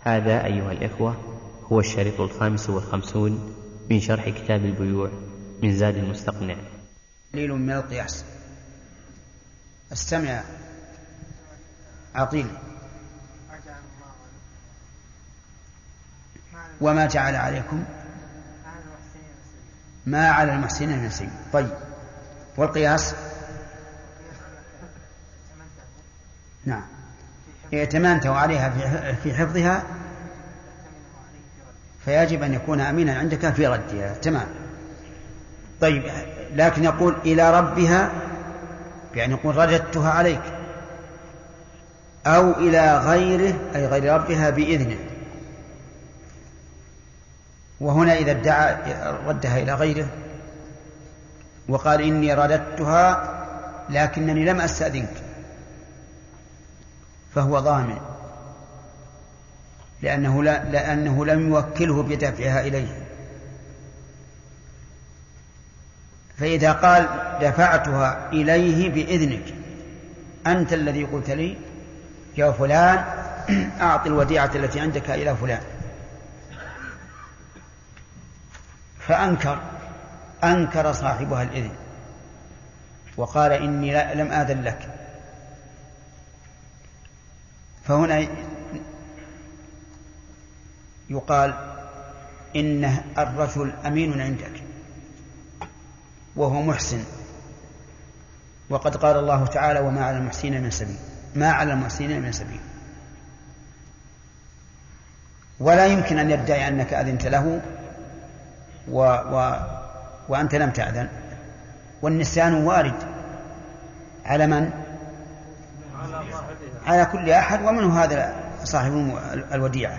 هذا أيها الإخوة هو الشريط 55 من شرح كتاب البيوع من زاد المستقنع. دليل من القياس. استمع عقيل. وما جعل عليكم ما على المحسنين من سبيل. طيب، والقياس؟ نعم، ائتمنته عليها في حفظها فيجب أن يكون أمينا عندك في ردها. تمام. طيب، لكن يقول إلى ربها، يعني يقول رددتها عليك، أو إلى غيره أي غير ربها بإذنه. وهنا إذا ادعى ردها إلى غيره وقال إني رددتها لكنني لم أستأذنك فهو ضامن، لأنه لم يوكله بدفعها إليه. فإذا قال دفعتها إليه بإذنك، أنت الذي قلت لي يا فلان أعط الوديعة التي عندك إلى فلان، فأنكر صاحبها الإذن وقال إني لم آذن لك، فهنا يقال إن الرجل أمين عندك وهو محسن، وقد قال الله تعالى وما على المحسنين من سبيل، ما على المحسنين من سبيل. ولا يمكن أن يدعي أنك أذنت له وأنت لم تأذن، والنسيان وارد على من؟ على كل أحد، ومنه هذا صاحب الوديعة.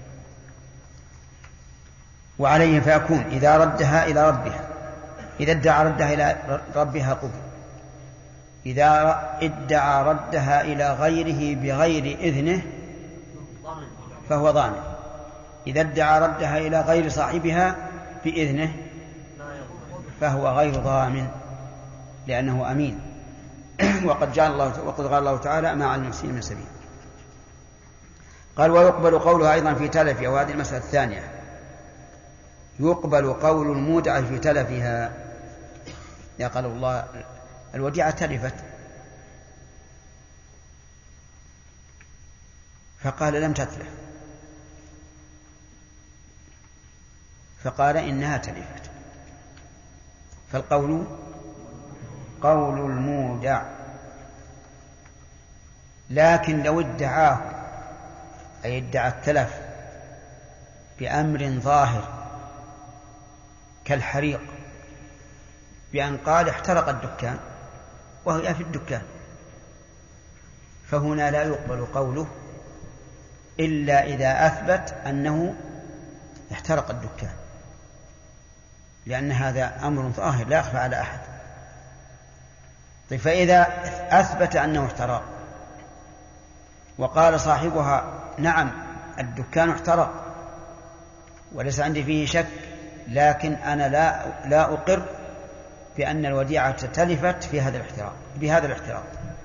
وعليه فيكون إذا ردها إلى ربها، إذا ادعى ردها إلى ربها قبل، إذا ادعى ردها إلى غيره بغير إذنه فهو ضامن، إذا ادعى ردها إلى غير صاحبها بإذنه فهو غير ضامن لأنه أمين. وقد قال الله تعالى ما على المحسنين من سبيل. قال ويقبل قولها أيضا في تلفها، وهذه المسألة الثانية، يقبل قول المودع في تلفها. قال الله الوديعة تلفت، فقال لم تتلف، فقال إنها تلفت، فالقول قول المودع. لكن لو ادعاه أي ادعى التلف بأمر ظاهر كالحريق، بأن قال احترق الدكان وهي في الدكان، فهنا لا يقبل قوله إلا إذا أثبت أنه احترق الدكان، لأن هذا أمر ظاهر لا يخفى على أحد. طيب، فإذا أثبت أنه احترق وقال صاحبها نعم الدكان احترق وليس عندي فيه شك، لكن أنا لا أقر بأن الوديعة تلفت في هذا الاحتراق بهذا الاحتراق،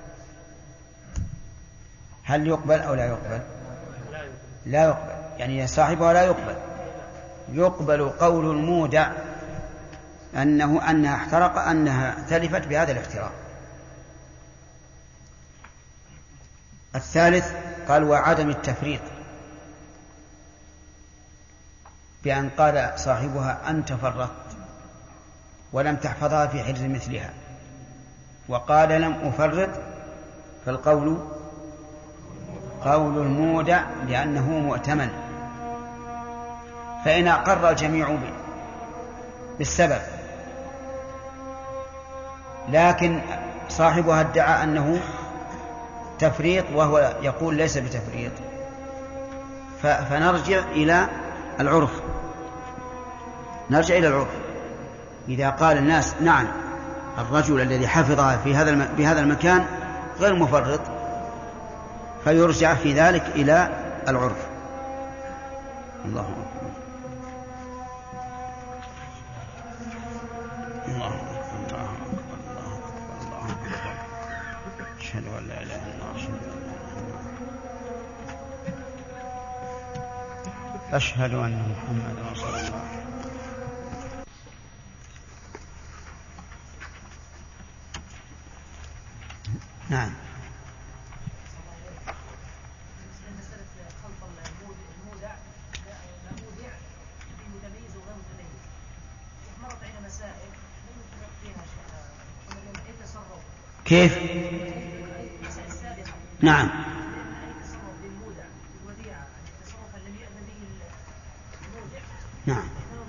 هل يقبل أو لا يقبل؟ لا يقبل، يعني صاحبها لا يقبل. يقبل قول المودع أنها احترق، أنها تلفت بهذا الاحتراق. الثالث قال وعدم التفريط، بأن قال صاحبها أنت فرطت ولم تحفظها في حرز مثلها، وقال لم أفرط، فالقول قول المودع لأنه مؤتمن. فإن أقر الجميع بالسبب لكن صاحبها ادعى أنه تفريط وهو يقول ليس بتفريط، فنرجع إلى العرف. إذا قال الناس نعم الرجل الذي حفظها بهذا المكان غير مفرط، فيرجع في ذلك إلى العرف. الله أكبر. الله أكبر. الله أكبر. الله أكبر. الله أكبر. أشهد أن لا إله إلا الله. أشهد أن محمدا رسول الله. نعم. كيف؟ نعم. نعم.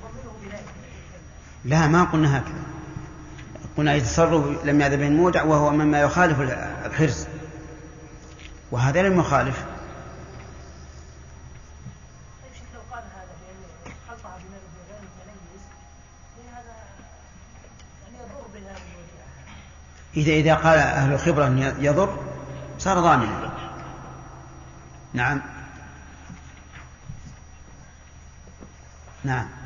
لا، ما قلنا هكذا، قلنا يتصرف لم يأذن به المودع وهو مما يخالف الحرز، وهذا لم يخالف. إذا قال أهل الخبرة أن يضر صار ضامنا. نعم. نعم.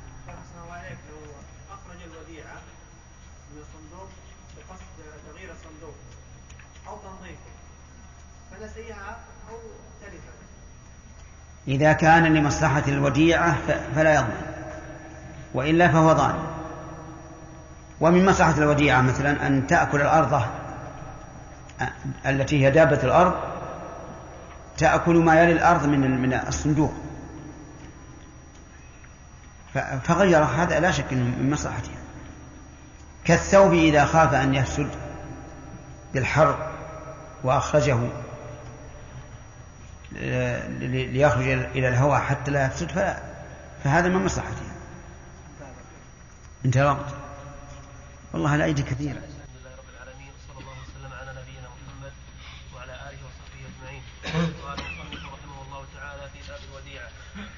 أخرج الوديعة من الصندوق بقصد تغيير الصندوق أو تنظيفه فنسيها أو تلفت، إذا كان لمصلحة الوديعة فلا يضمن، وإلا فهو ضامن. ومن مصلحة الوديعة مثلا أن تأكل الأرض التي هي دابة الأرض، تأكل ما يلي الأرض من الصندوق، فغير هذا لا شك من مصلحتها. كالثوب إذا خاف أن يفسد بالحر وأخرجه ليخرج إلى الهواء حتى لا يفسد فهذا من مصلحتها. انتهى الوقت. والله الأيدي كثيرة. الحمد لله رب العالمين، صلى الله وسلم على نبينا محمد وعلى آله وصحبه أجمعين. قال المصنف رحمه الله تعالى في باب الوديعة: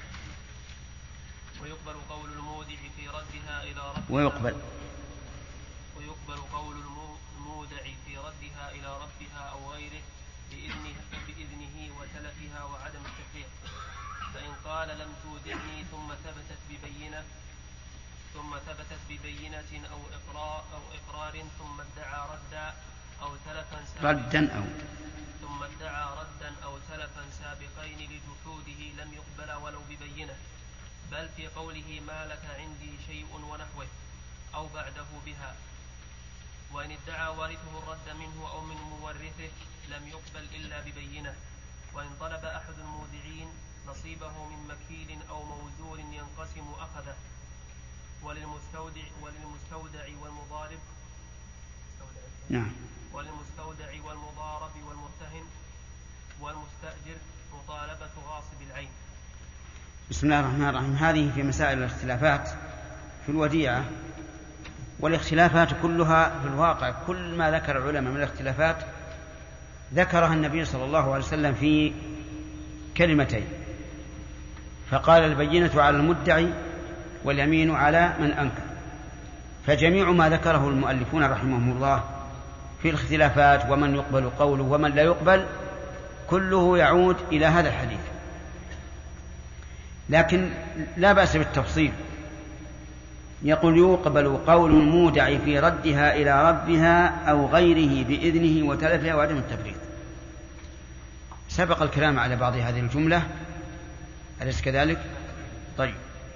ويقبل قول المودع في ردها إلى ربها ويقبل قول المودع في ردها إلى ربها أو غيره بإذنه وتلفها وعدم التفريق. فإن قال لم تودعني ثم ثبتت ببينة أو إقرار ثم ادعى ردا أو تلفا سابقين لجحوده لم يقبل ولو ببينة، بل في قوله ما لك عندي شيء ونحوه أو بعده بها. وإن ادعى وارثه الرد منه أو من مورثه لم يقبل إلا ببينة. وإن طلب أحد المودعين نصيبه من مكيل أو موزون ينقسم أخذه. وللمستودع والمضارب والمرتهن والمستأجر مطالبة غاصب العين. بسم الله الرحمن الرحيم. هذه في مسائل الاختلافات في الوديعة، والاختلافات كلها في الواقع كل ما ذكر العلماء من الاختلافات ذكرها النبي صلى الله عليه وسلم في كلمتين، فقال البينة على المدعي واليمين على من أنكر. فجميع ما ذكره المؤلفون رحمهم الله في الاختلافات ومن يقبل قوله ومن لا يقبل كله يعود إلى هذا الحديث، لكن لا بأس بالتفصيل. يقول يقبل قول المودع في ردها إلى ربها أو غيره بإذنه وتلفها وعدم التفريط. سبق الكلام على بعض هذه الجملة، أليس كذلك؟ طيب.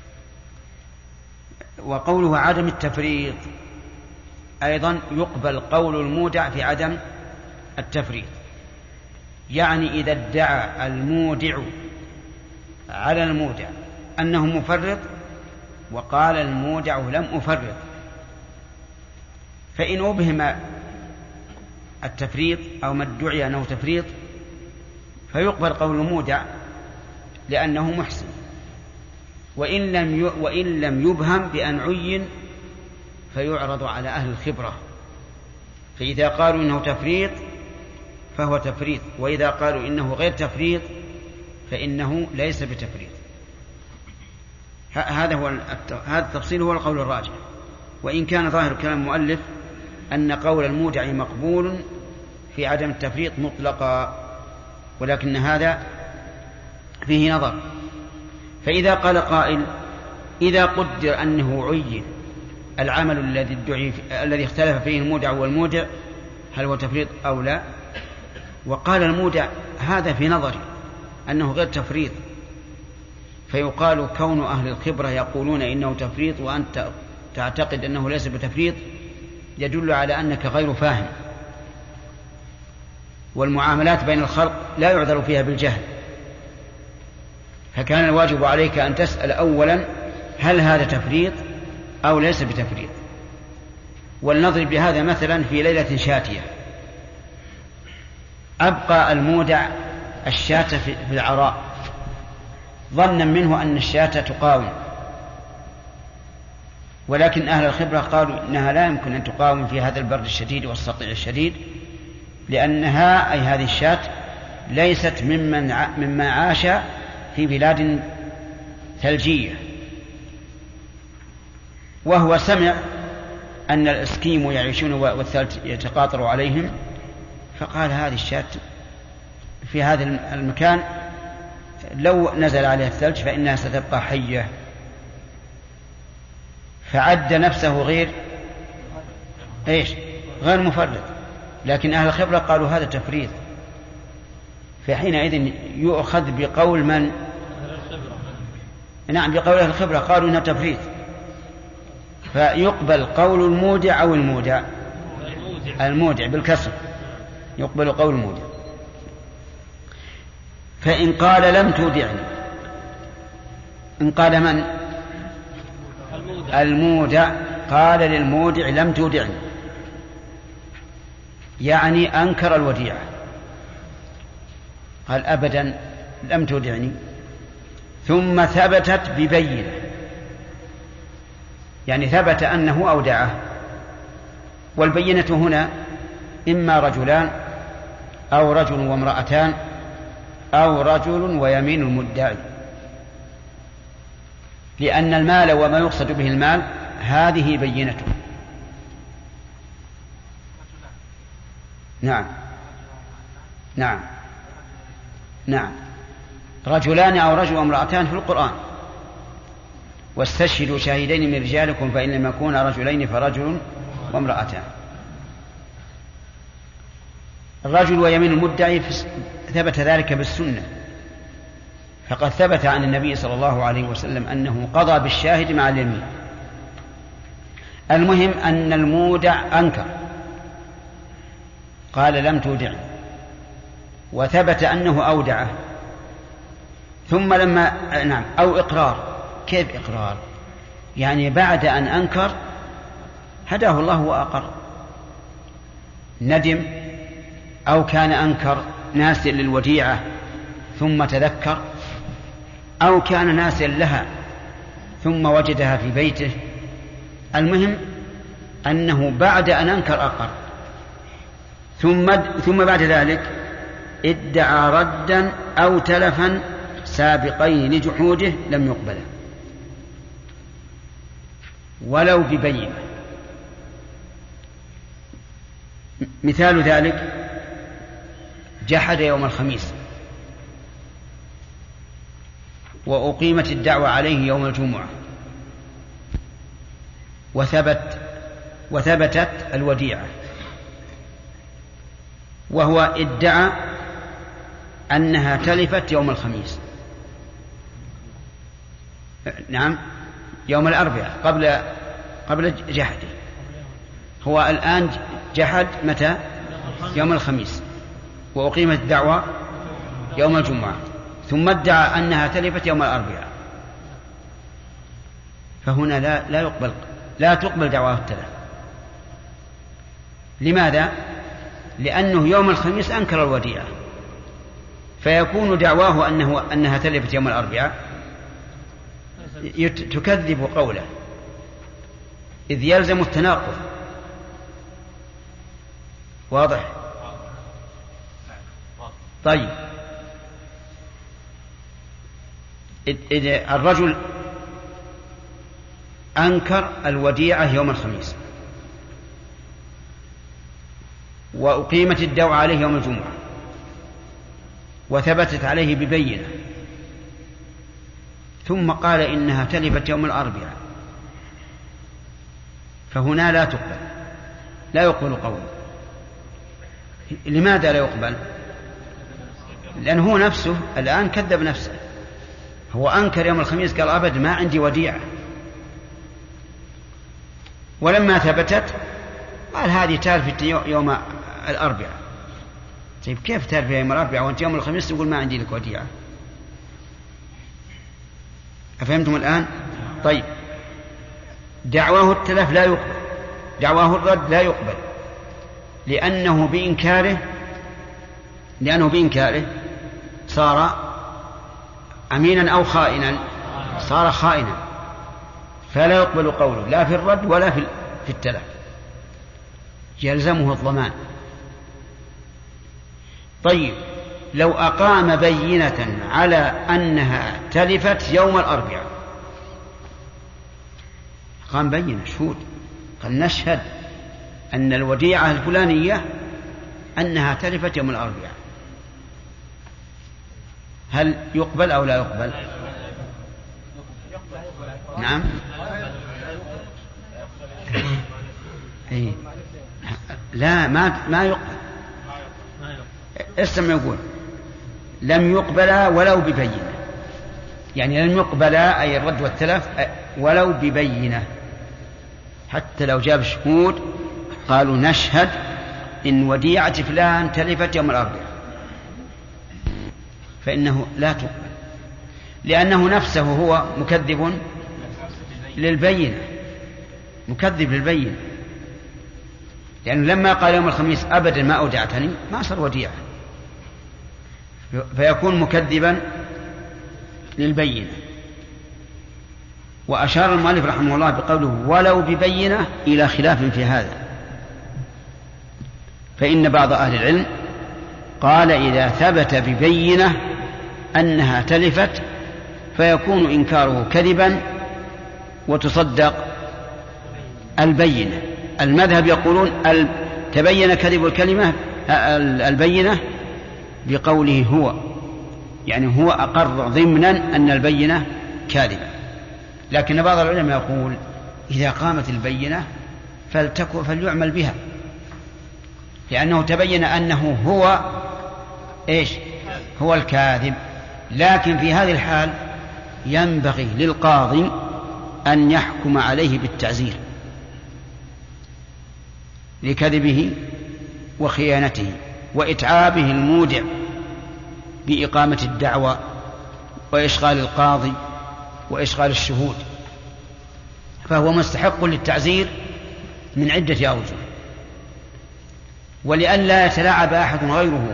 وقوله عدم التفريط أيضا يقبل قول المودع في عدم التفريط، يعني إذا ادعى المودع على المودع أنه مفرط وقال المودع لم أفرط، فإن أبهم التفريط أو ما ادعي أنه تفريط فيقبل قول المودع لأنه محسن، وإن لم يبهم بأن عين فيعرض على أهل الخبرة، فإذا قالوا إنه تفريط فهو تفريط، وإذا قالوا إنه غير تفريط فإنه ليس بتفريط. هذا التفصيل هو القول الراجح، وإن كان ظاهر كلام المؤلف أن قول المودع مقبول في عدم التفريط مطلقا، ولكن هذا فيه نظر. فإذا قال قائل إذا قدر أنه عين العمل الذي اختلف فيه المودع والمودع هل هو تفريط أو لا، وقال المودع هذا في نظري أنه غير تفريط، فيقال كون أهل الخبرة يقولون إنه تفريط وأنت تعتقد أنه ليس بتفريط يدل على أنك غير فاهم، والمعاملات بين الخلق لا يعذر فيها بالجهل، فكان الواجب عليك أن تسأل أولا هل هذا تفريط أو ليس بتفريط. ولنضرب بهذا مثلا في ليلة شاتية، أبقى المودع الشاة في العراء ظنا منه أن الشاة تقاوم، ولكن أهل الخبرة قالوا إنها لا يمكن أن تقاوم في هذا البرد الشديد والسطيع الشديد، لأنها أي هذه الشاة ليست مما عاش في بلاد ثلجية. وهو سمع أن الإسكيمو يعيشون والثلج يتقاطر عليهم، فقال هذه الشاة في هذا المكان لو نزل عليها الثلج فإنها ستبقى حية، فعد نفسه غير مفرط. لكن أهل الخبرة قالوا هذا تفريط، فحينئذ يؤخذ بقول من؟ نعم، بقول أهل الخبرة، قالوا إنها تفريط، فيقبل قول المودع أو المودع؟ المودع بالكسر، يقبل قول المودع. فإن قال لم تودعني، إن قال من؟ المودع قال للمودع لم تودعني، يعني أنكر الوديعة، قال أبدا لم تودعني، ثم ثبتت ببينة، يعني ثبت أنه أودعه. والبينة هنا إما رجلان أو رجل وامرأتان أو رجل ويمين المدعي، لأن المال وما يقصد به المال هذه بينته. نعم نعم نعم، رجلان أو رجل وامرأتان في القرآن، واستشهدوا شاهدين من رجالكم فإن لم يكونا رجلين فرجل وامرأتان. الرجل ويمين المدعي ثبت ذلك بالسنة، فقد ثبت عن النبي صلى الله عليه وسلم أنه قضى بالشاهد مع اليمين. المهم أن المودع أنكر، قال لم تودعني، وثبت أنه أودعه، ثم لما نعم أو إقرار. كيف إقرار؟ يعني بعد أن أنكر هداه الله وأقر، ندم، أو كان أنكر ناسيا للوديعة ثم تذكر، أو كان ناسيا لها ثم وجدها في بيته. المهم أنه بعد أن أنكر أقر، ثم بعد ذلك ادعى ردا أو تلفا سابقين لجحوده لم يقبله ولو ببينة. مثال ذلك جحد يوم الخميس وأقيمت الدعوة عليه يوم الجمعة وثبتت الوديعة، وهو ادعى أنها تلفت يوم الخميس، نعم يوم الأربعاء قبل جحده. هو الآن جحد متى؟ يوم الخميس، وأقيمت الدعوة يوم الجمعة، ثم ادعى أنها تلفت يوم الأربعاء، فهنا لا تقبل دعواه التلف. لماذا؟ لأنه يوم الخميس أنكر الوديعة، فيكون دعواه أنها تلفت يوم الأربعاء تكذب قوله، إذ يلزم التناقض. واضح؟ طيب، إذا الرجل أنكر الوديعة يوم الخميس وأقيمت الدعوة عليه يوم الجمعة وثبتت عليه ببينة، ثم قال إنها تلفت يوم الأربعاء، فهنا لا يقبل قوله. لماذا لا يقبل؟ لأنه هو نفسه الآن كذب نفسه، هو أنكر يوم الخميس، قال أبد ما عندي وديعة. ولما ثبتت قال هذه تالفت يوم الأربعاء. طيب كيف تالف يوم الأربعاء وأنت يوم الخميس تقول ما عندي لك وديعة؟ أفهمتم الآن؟ طيب دعواه التلف لا يقبل، دعواه الرد لا يقبل، لأنه بإنكاره صار أمينا أو خائنا، صار خائنا، فلا يقبل قوله لا في الرد ولا في التلف، يلزمه الضمان. طيب لو أقام بينة على أنها تلفت يوم الأربعاء، قام بينة شهود، قال نشهد أن الوديعة الفلانية أنها تلفت يوم الأربعاء، هل يقبل أو لا يقبل؟ نعم. لا ما يقبل. استمع، يقول لم يقبل ولو ببينة، يعني لم يقبل أي الرد والتلف ولو ببينة، حتى لو جاب شهود قالوا نشهد إن وديعة فلان تلفت يوم الأربعاء، فإنه لا تقبل، لأنه نفسه هو مكذب للبينة، مكذب للبينة، لأنه لما قال يوم الخميس أبدا ما أودعتني ما صار وديعة، فيكون مكذبا للبينة. وأشار المؤلف رحمه الله بقوله ولو ببينة إلى خلاف في هذا، فإن بعض أهل العلم قال إذا ثبت ببينة أنها تلفت فيكون إنكاره كذبا وتصدق البينة. المذهب يقولون تبين كذب البينة بقوله هو، يعني هو أقر ضمنا أن البينة كاذبة. لكن بعض العلماء يقول إذا قامت البينة فليعمل بها، لأنه تبين أنه هو الكاذب. لكن في هذه الحال ينبغي للقاضي أن يحكم عليه بالتعزير لكذبه وخيانته وإتعابه المودع بإقامة الدعوى وإشغال القاضي وإشغال الشهود، فهو مستحق للتعزير من عدة أوجه. ولئلا يتلاعب أحد غيره،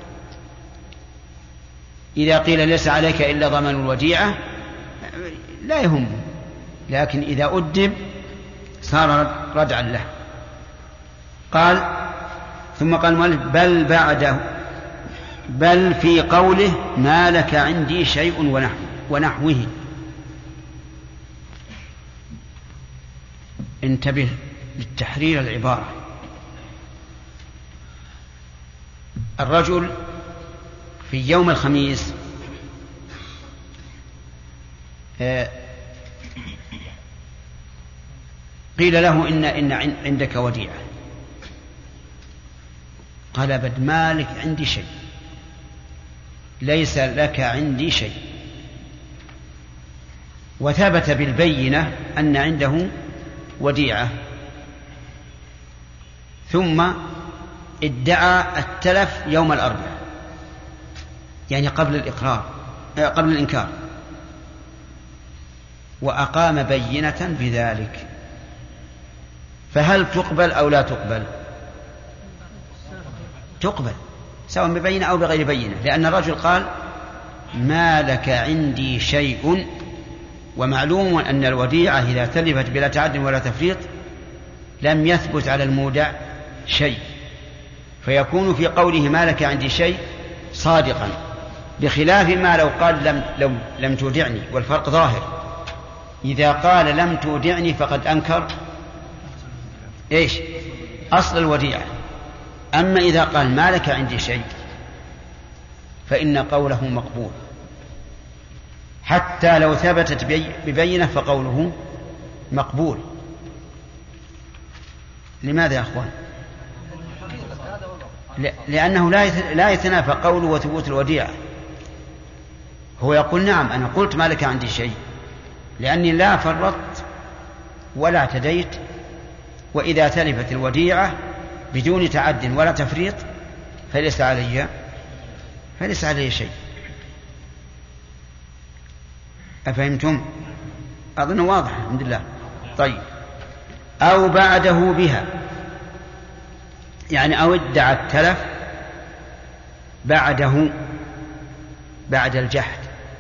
إذا قيل ليس عليك إلا ضمان الوديعة لا يهمه، لكن إذا أدب صار ردعا له. قال ثم قال المؤلف بل في قوله ما لك عندي شيء ونحوه. انتبه للتحرير العبارة. الرجل في يوم الخميس قيل له إن عندك وديعة، قال أبد ما لك عندي شيء، ليس لك عندي شيء، وثبت بالبينة أن عنده وديعة، ثم ادعى التلف يوم الأربعاء، يعني قبل الإنكار، وأقام بينة بذلك، فهل تقبل أو لا تقبل؟ تقبل سواء ببينة أو بغير بينة، لأن الرجل قال ما لك عندي شيء، ومعلوم أن الوديعة إذا تلفت بلا تعد ولا تفريط لم يثبت على المودع شيء، فيكون في قوله ما لك عندي شيء صادقا، بخلاف ما لو قال لم تودعني، والفرق ظاهر. إذا قال لم تودعني فقد أنكر أصل الوديعة. أما إذا قال ما لك عندي شيء فإن قوله مقبول، حتى لو ثبتت ببينة فقوله مقبول. لماذا يا أخوان؟ لأنه لا يتنافى قوله وثبوت الوديعة. هو يقول نعم أنا قلت ما لك عندي شيء لأني لا فرطت ولا اعتديت، وإذا تلفت الوديعة بدون تعد ولا تفريط فليس علي شيء. أفهمتم؟ أظن واضح الحمد لله. طيب، أو بعده بها، يعني أو ادعى التلف بعده بعد الجحد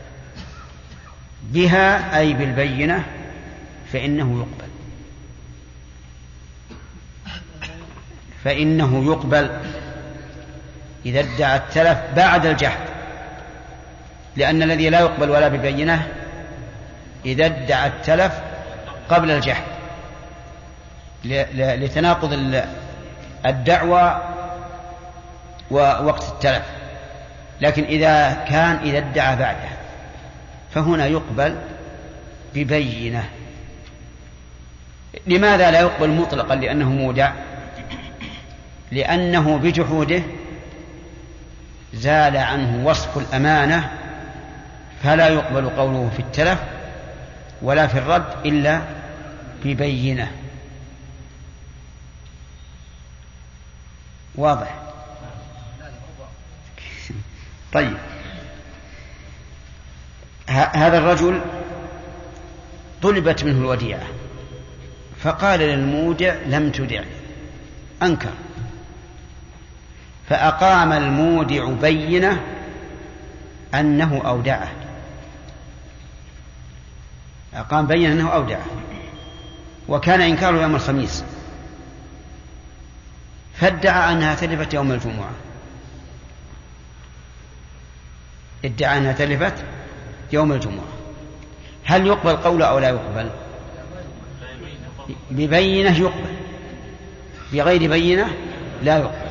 بها أي بالبينة فإنه يقبل إذا ادعى التلف بعد الجحد، لأن الذي لا يقبل ولا ببينة إذا ادعى التلف قبل الجحد لتناقض الدعوى ووقت التلف. لكن إذا ادعى بعده فهنا يقبل ببينة. لماذا لا يقبل مطلقا؟ لأنه مودع، لأنه بجحوده زال عنه وصف الأمانة، فلا يقبل قوله في التلف ولا في الرد إلا ببينة. واضح؟ طيب، هذا الرجل طلبت منه الوديعة فقال للمودع لم تدع، أنكر، فأقام المودع بينة أنه أودعه، أقام بينة أنه أودعه، وكان إنكاره يوم الخميس، فادعى أنها تلفت يوم الجمعة، ادعى أنها تلفت يوم الجمعة. هل يقبل قوله أو لا يقبل؟ ببينة يقبل، بغير بينة لا يقبل.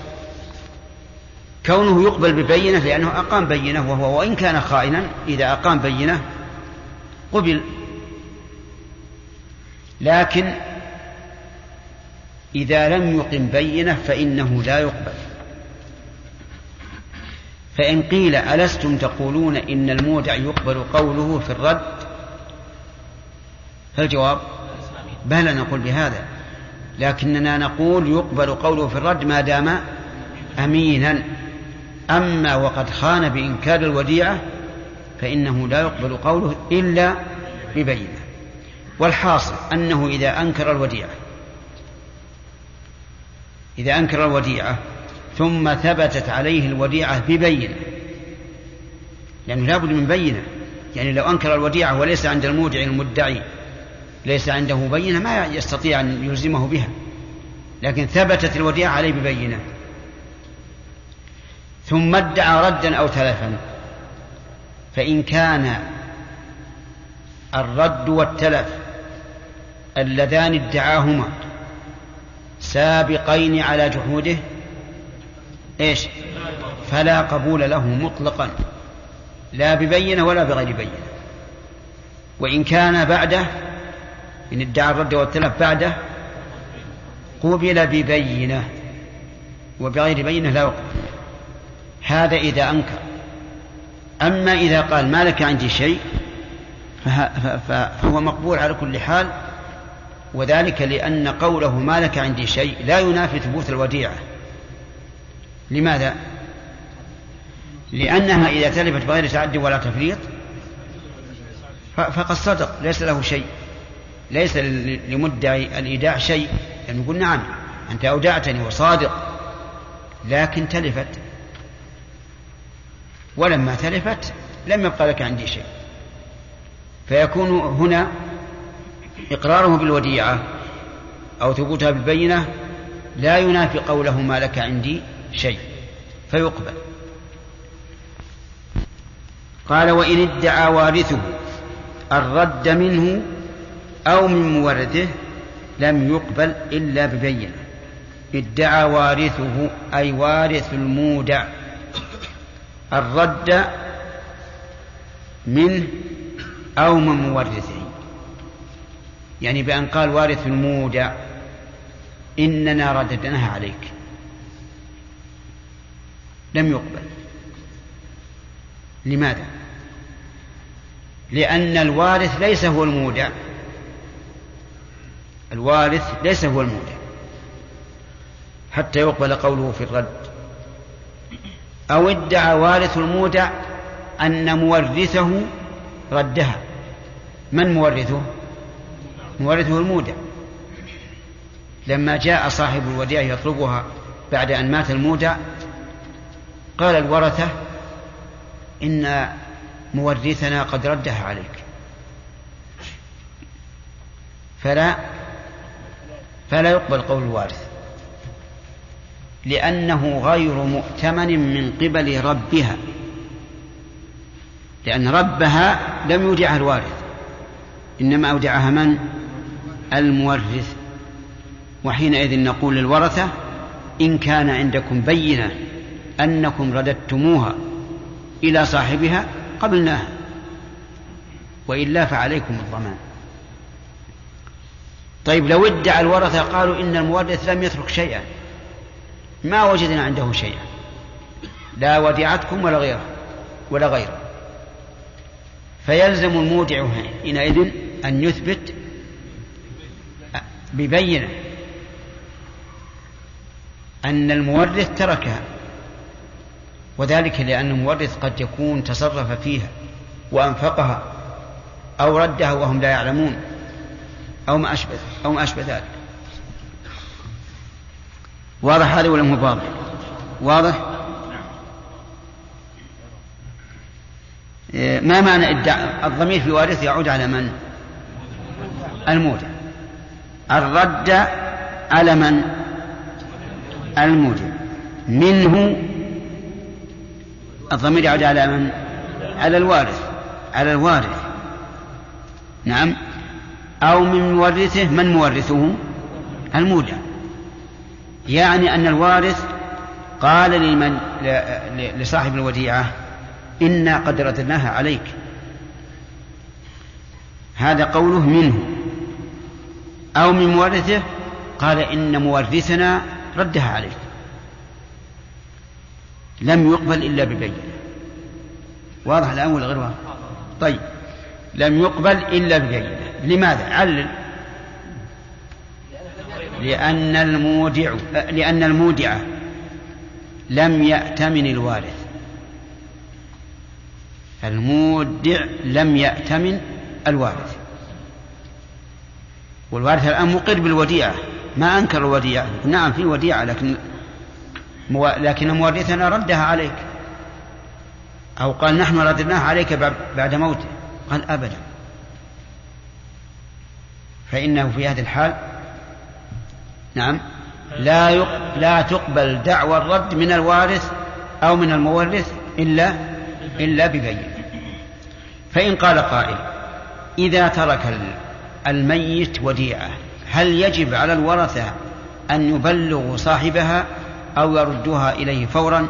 كونه يقبل ببينة لأنه أقام بينة، وهو وإن كان خائنا إذا أقام بينة قبل. لكن إذا لم يقم بينة فإنه لا يقبل. فإن قيل ألستم تقولون إن المودع يقبل قوله في الرد؟ فالجواب بلى، نقول بهذا، لكننا نقول يقبل قوله في الرد ما دام أمينا. أما وقد خان بإنكار الوديعة فإنه لا يقبل قوله إلا ببينة. والحاصل أنه إذا أنكر الوديعة ثم ثبتت عليه الوديعة ببينة، لأنه لا بد من بينة، يعني لو أنكر الوديعة وليس عند المودع المدعي ليس عنده بينة ما يستطيع أن يلزمه بها، لكن ثبتت الوديعة عليه ببينة، ثم ادعى ردا أو تلفا، فإن كان الرد والتلف اللذان ادعاهما سابقين على جحوده فلا قبول له مطلقا، لا ببينة ولا بغير بينة. وإن كان بعده، إن ادعى الرد والتلف بعده، قبل ببينة، وبغير بينة لا يقبل. هذا إذا أنكر. أما إذا قال ما لك عندي شيء فهو مقبول على كل حال، وذلك لأن قوله ما لك عندي شيء لا ينافي ثبوت الوديعة. لماذا؟ لأنها إذا تلفت بغير تعد ولا تفريط فقد صدق، ليس له شيء، ليس لمدعي الإيداع شيء، يعني يقول نعم أنت أودعتني وصادق، لكن تلفت، ولما تلفت لم يبقى لك عندي شيء. فيكون هنا إقراره بالوديعة أو ثبوتها بالبينة لا ينافي قوله ما لك عندي شيء، فيقبل. قال وإن ادعى وارثه الرد منه أو من مورثه لم يقبل إلا ببينة. ادعى وارثه أي وارث المودع الرد منه أو من مورثه، يعني بأن قال وارث المودع إننا رددناها عليك، لم يقبل. لماذا؟ لأن الوارث ليس هو المودع، الوارث ليس هو المودع حتى يقبل قوله في الرد. أو ادعى وارث المودع أن مورثه ردها. من مورثه؟ مورثه المودع. لما جاء صاحب الوديعة يطلبها بعد أن مات المودع قال الورثة إن مورثنا قد ردها عليك، فلا يقبل قول الوارث، لأنه غير مؤتمن من قبل ربها، لأن ربها لم يودعها الوارث، إنما أودعها من؟ المورث. وحينئذ نقول للورثة إن كان عندكم بينة أنكم رددتموها إلى صاحبها قبلناها، وإلا فعليكم الضمان. طيب لو ادعى الورثة قالوا إن المورث لم يترك شيئا، ما وجدنا عنده شيئا، لا وديعتكم ولا غيره، فيلزم المودع حينئذ أن يثبت ببينة أن المورث تركها، وذلك لأن المورث قد يكون تصرف فيها وأنفقها أو ردها وهم لا يعلمون أو ما أشبه ذلك. واضح هذا ولا مو واضح؟ ما معنى ادعاء الضمير في وارث يعود على من؟ المودع. الرد على من؟ المودع. منه الضمير يعود على من؟ على الوارث. نعم. أو من مورثه. من مورثه؟ المودع. يعني أن الوارث قال لصاحب الوديعة إنا قد رددناها عليك، هذا قوله منه. أو من مورثه قال إن مورثنا ردها عليك، لم يقبل إلا ببينة. واضح الآن ولا غير واضح؟ طيب لم يقبل إلا ببينة. لماذا؟ علل. لأن المودع لم يأتمن الوارث. المودع لم يأتمن الوارث، والوارث الآن مقر بالوديعة، ما أنكر الوديعة. نعم في وديعة لكن مورثنا ردها عليك، أو قال نحن رددناها عليك بعد موته، قال أبدا. فإنه في هذه الحال نعم لا تقبل دعوى الرد من الوارث أو من المورث إلا ببينة. فإن قال قائل إذا ترك الميت وديعة هل يجب على الورثة أن يبلغوا صاحبها أو يردوها إليه فورا؟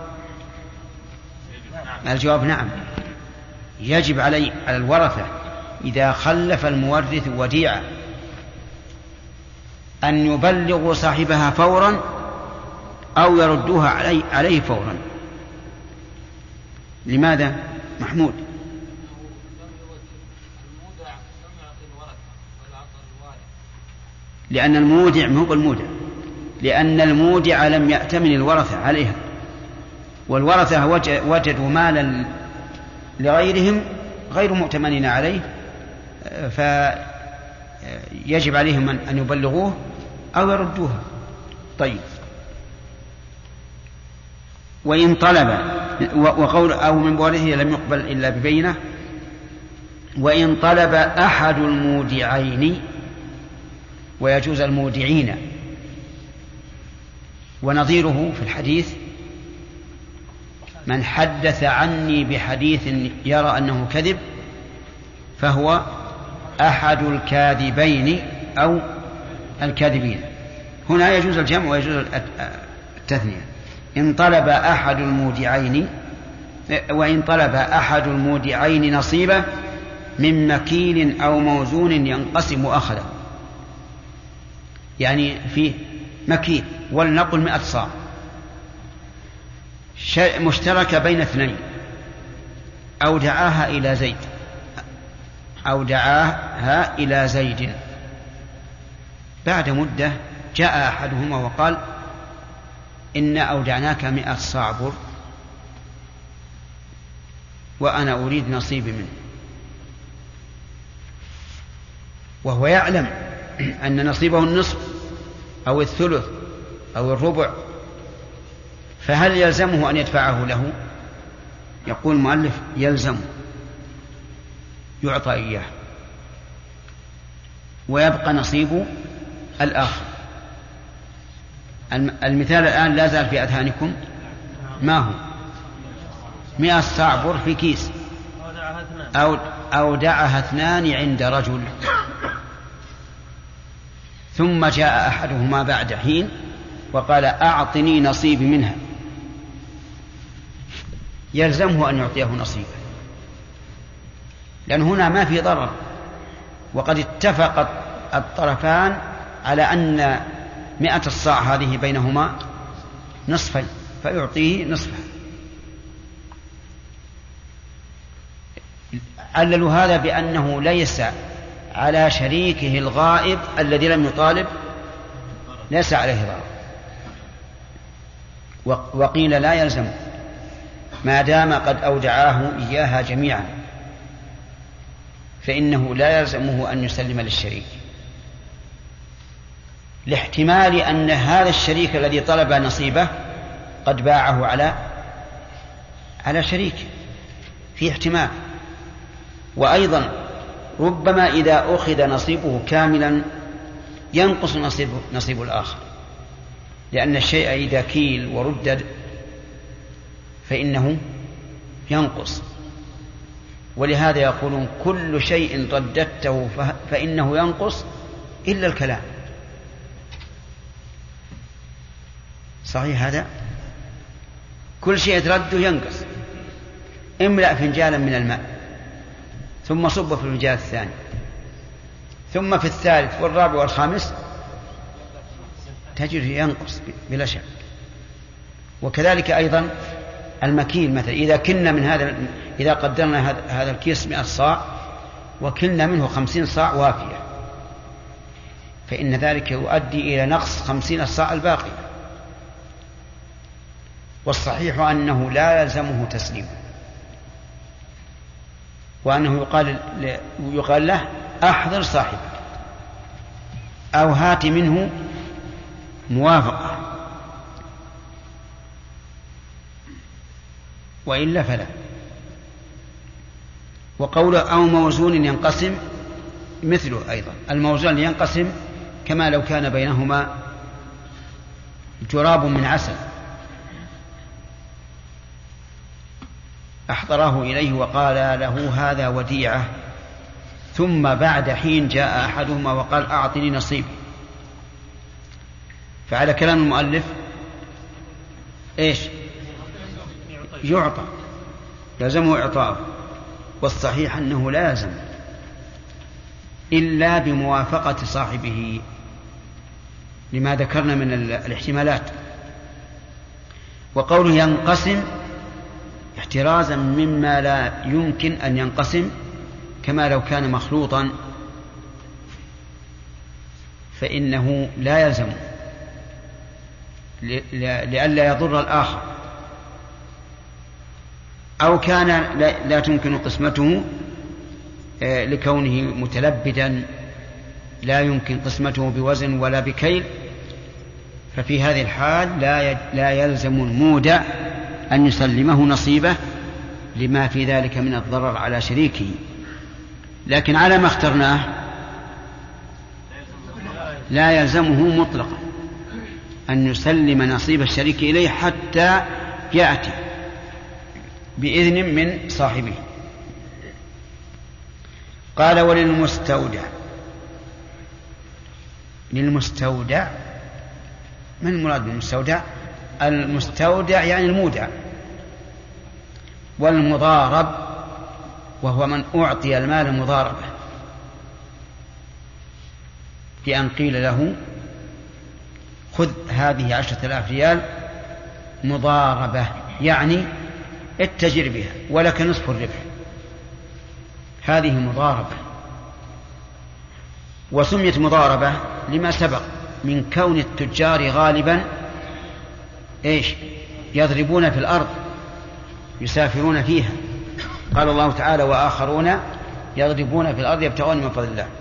الجواب نعم، يجب على الورثة إذا خلف المورث وديعة أن يبلغوا صاحبها فورا أو يردوها عليه فورا. لماذا محمود؟ لأن المودع مو بالمودع، لأن المودع لم يأتمن الورثة عليها، والورثة وجدوا مالا لغيرهم غير مؤتمنين عليه، فيجب عليهم أن يبلغوه أو يردوها. طيب وإن طلب وقول أو من مورثه لم يقبل إلا ببينة. وإن طلب أحد المودعين، ويجوز المودعين، ونظيره في الحديث من حدث عني بحديث يرى أنه كذب فهو أحد الكاذبين أو الكاذبين. هنا يجوز الجمع ويجوز التثنية. إن طلب أحد المودعين، وإن طلب أحد المودعين نصيبه من مكيل أو موزون ينقسم أخذه، يعني فيه مكيل ولنقل 100 صاع مشترك بين اثنين، أو دعاها إلى زيد أودعاها إلى زيد. بعد مدة جاء أحدهما وقال إن أودعناك 100 صاع بر وأنا أريد نصيبي منه، وهو يعلم أن نصيبه النصف أو الثلث أو الربع، فهل يلزمه أن يدفعه له؟ يقول المؤلف يلزم، يعطى إياه ويبقى نصيب الآخر. المثال الآن لا زال في أذهانكم، ما هو؟ 100 صاع بر في كيس، أودعها 2 عند رجل، ثم جاء أحدهما بعد حين وقال أعطني نصيبي منها، يلزمه أن يعطيه نصيبه، لأن هنا ما في ضرر، وقد اتفق الطرفان على أن 100 الصاع هذه بينهما نصفين، فيعطيه نصفه. عللوا هذا بأنه ليس على شريكه الغائب الذي لم يطالب، ليس عليه ضرر. وقيل لا يلزم ما دام قد أودعاه إياها جميعا، فإنه لا يلزمه أن يسلم للشريك، لاحتمال أن هذا الشريك الذي طلب نصيبه قد باعه على شريك، في احتمال. وأيضا ربما إذا أخذ نصيبه كاملا ينقص نصيب الآخر، لأن الشيء إذا كيل وردد فإنه ينقص. ولهذا يقولون كل شيء رددته فإنه ينقص إلا الكلام. صحيح هذا؟ كل شيء ترده ينقص. املأ فنجالا من الماء ثم صب في الفنجان الثاني ثم في الثالث والرابع والخامس تجد ينقص بلا شك. وكذلك أيضا المكيل، مثلا إذا كنا من هذا، إذا قدرنا هذا الكيس 100 صاع وكلنا منه 50 صاع وافية، فإن ذلك يؤدي إلى نقص 50 الصاع الباقي. والصحيح أنه لا يلزمه تسليمه، وأنه يقال له أحضر صاحبك أو هات منه موافقة، وإلا فلا. وقوله أو موزون ينقسم مثله أيضا، الموزون ينقسم كما لو كان بينهما جراب من عسل أحضره إليه وقال له هذا وديعة، ثم بعد حين جاء أحدهما وقال أعطني نصيبي، فعلى كلام المؤلف إيش؟ يعطى، يلزمه إعطاءه. والصحيح أنه لا يلزم إلا بموافقة صاحبه لما ذكرنا من الاحتمالات. وقوله ينقسم احترازا مما لا يمكن أن ينقسم، كما لو كان مخلوطا فإنه لا يلزم لئلا يضر الآخر، أو كان لا تمكن قسمته لكونه متلبدا لا يمكن قسمته بوزن ولا بكيل، ففي هذه الحال لا يلزم المودع أن يسلمه نصيبه لما في ذلك من الضرر على شريكه. لكن على ما اخترناه لا يلزمه مطلقا أن يسلم نصيب الشريك إليه حتى يأتي بإذن من صاحبه. قال وللمستودع، للمستودع، من المراد بالمستودع؟ المستودع يعني المودع، والمضارب وهو من أعطي المال مضاربة، بأن قيل له خذ هذه 10,000 ريال مضاربة، يعني اتجر بها ولك نصف الربح، هذه مضاربة. وسميت مضاربة لما سبق من كون التجار غالبا يضربون في الأرض يسافرون فيها. قال الله تعالى وآخرون يضربون في الأرض يبتغون من فضل الله.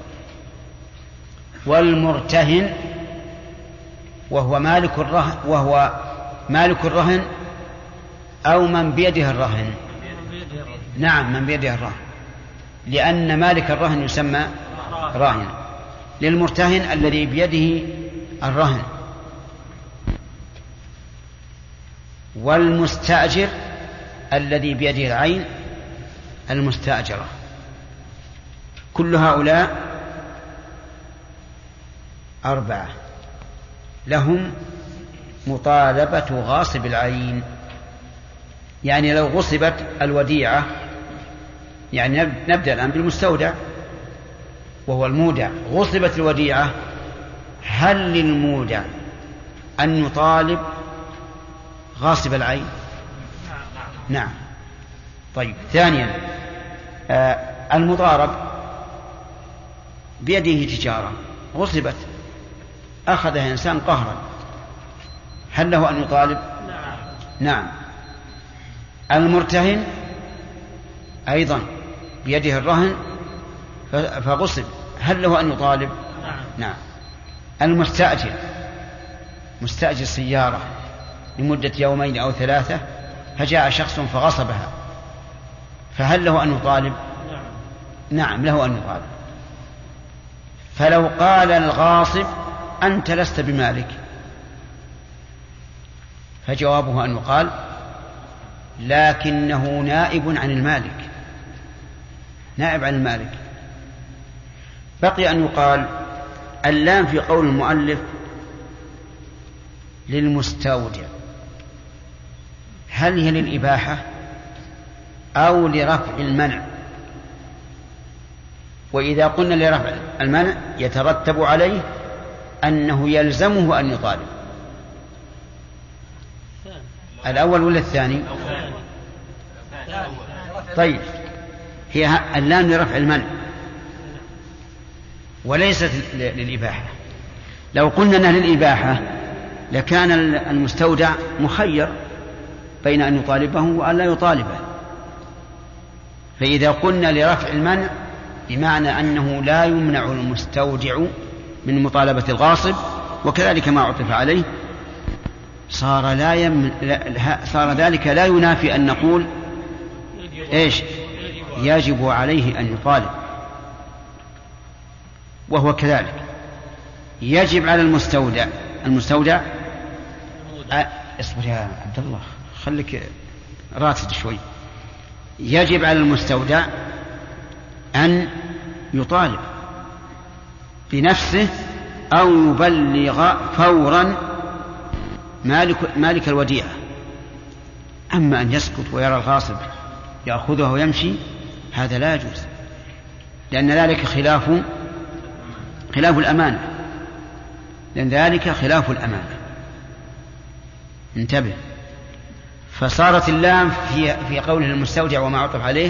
والمرتهن وهو مالك الرهن أو من بيده الرهن. نعم، من بيده الرهن، لأن مالك الرهن يسمى راهن. للمرتهن الذي بيده الرهن. والمستأجر الذي بيده العين المستأجرة. كل هؤلاء 4 لهم مطالبة غاصب العين. يعني لو غصبت الوديعة، يعني نبدأ الآن بالمستودع وهو المودع، غصبت الوديعة، هل للمودع أن يطالب غاصب العين؟ نعم. طيب، ثانيا المضارب بيده تجارة غصبت، أخذها إنسان قهرا، هل له أن يطالب؟ نعم. المرتهن أيضا بيده الرهن فغصب، هل له أن يطالب؟ نعم. المستأجر، مستأجر سيارة لمدة 2 أو 3 فجاء شخص فغصبها، فهل له أن يطالب؟ نعم، له أن يطالب. فلو قال الغاصب أنت لست بمالك، فجوابه أن يقال لكنه نائب عن المالك، نائب عن المالك. بقي أن يقال اللام في قول المؤلف للمستودع، هل هي للإباحة أو لرفع المنع؟ وإذا قلنا لرفع المنع يترتب عليه أنه يلزمه أن يطالب. الأول ولا الثاني؟ طيب، هي اللام لرفع المنع وليست للإباحة. لو قلنا أنها للإباحة لكان المستودع مخير بين أن يطالبه وأن لا يطالبه. فإذا قلنا لرفع المنع بمعنى أنه لا يمنع المستودع من مطالبة الغاصب، وكذلك ما عطف عليه، صار ذلك لا ينافي أن نقول يجب عليه أن يطالب. وهو كذلك يجب على المستودع اصبر يا عبد الله، خليك راتد شوي. يجب على المستودع أن يطالب بنفسه أو يبلغ فورا مالك الوديعة. أما أن يسكت ويرى الغاصب يأخذه ويمشي هذا لا يجوز، لأن ذلك خلاف الأمانة، لأن ذلك خلاف الأمانة. انتبه. فصارت اللام في قوله المستودع وما عطف عليه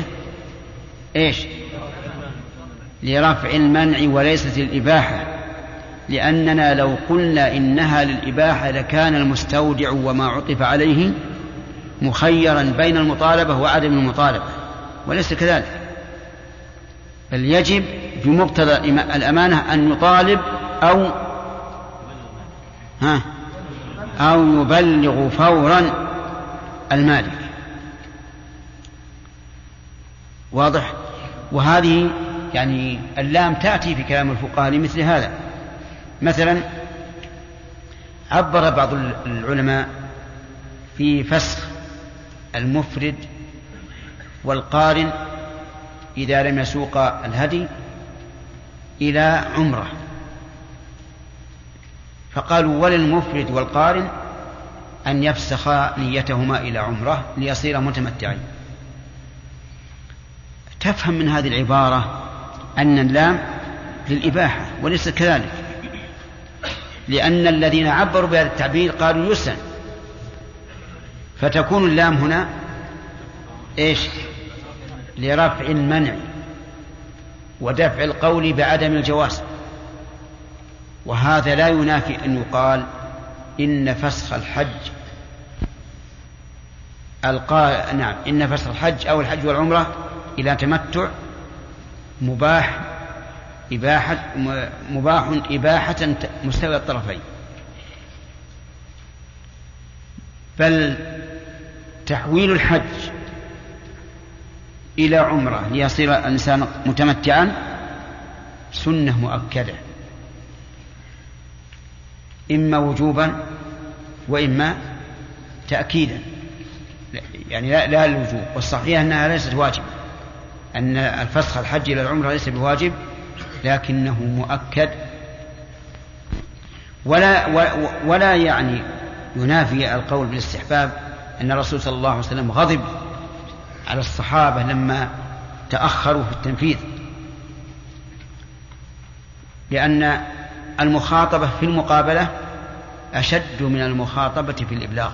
لرفع المنع وليست للإباحة، لأننا لو قلنا إنها للإباحة لكان المستودع وما عطف عليه مخيرا بين المطالبة وعدم المطالبة، وليس كذلك، بل يجب بمقتضى الأمانة أن يطالب أو يبلغ فورا المالك. واضح؟ وهذه يعني اللام تأتي في كلام الفقهاء لمثل هذا. مثلا عبر بعض العلماء في فسخ المفرد والقارن إذا لم يسوق الهدي إلى عمرة، فقالوا وللمفرد والقارن أن يفسخ نيتهما إلى عمرة ليصير متمتعين. تفهم من هذه العبارة أن اللام للإباحة وليس كذلك، لأن الذين عبروا بهذا التعبير قالوا يسن، فتكون اللام هنا لرفع المنع ودفع القول بعدم الجواز. وهذا لا ينافي أن يقال إن فسخ الحج إن فسخ الحج أو الحج والعمرة إلى تمتع مباح إباحة مستوى الطرفين، بل تحويل الحج إلى عمرة ليصير الإنسان متمتعا سنة مؤكدة، إما وجوبا وإما تأكيدا، يعني لا الوجوب. والصحيح أنها ليست واجب، أن الفسخ الحج إلى العمرة ليس بواجب لكنه مؤكد، ولا يعني ينافي القول بالاستحباب أن الرسول صلى الله عليه وسلم غضب على الصحابة لما تأخروا في التنفيذ، لأن المخاطبة في المقابلة أشد من المخاطبة في الإبلاغ.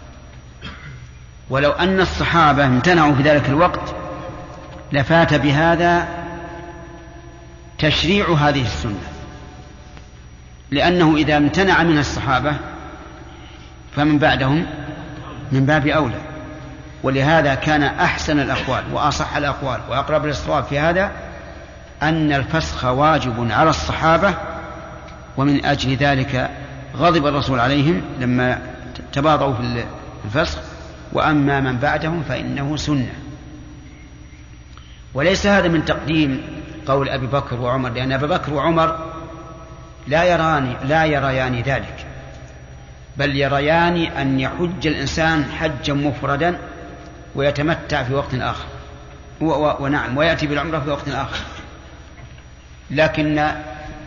ولو أن الصحابة امتنعوا في ذلك الوقت لفات بهذا تشريع هذه السنة، لأنه إذا امتنع منها الصحابة فمن بعدهم من باب أولى. ولهذا كان أحسن الأقوال وأصح الأقوال وأقرب للصواب في هذا أن الفسخ واجب على الصحابة، ومن أجل ذلك غضب الرسول عليهم لما تباطؤوا في الفسخ، وأما من بعدهم فإنه سنة. وليس هذا من قول أبي بكر وعمر، لأن أبي بكر وعمر لا يريان ذلك، بل يريان أن يحج الإنسان حجا مفردا ويتمتع في وقت آخر، ويأتي بالعمرة في وقت آخر. لكن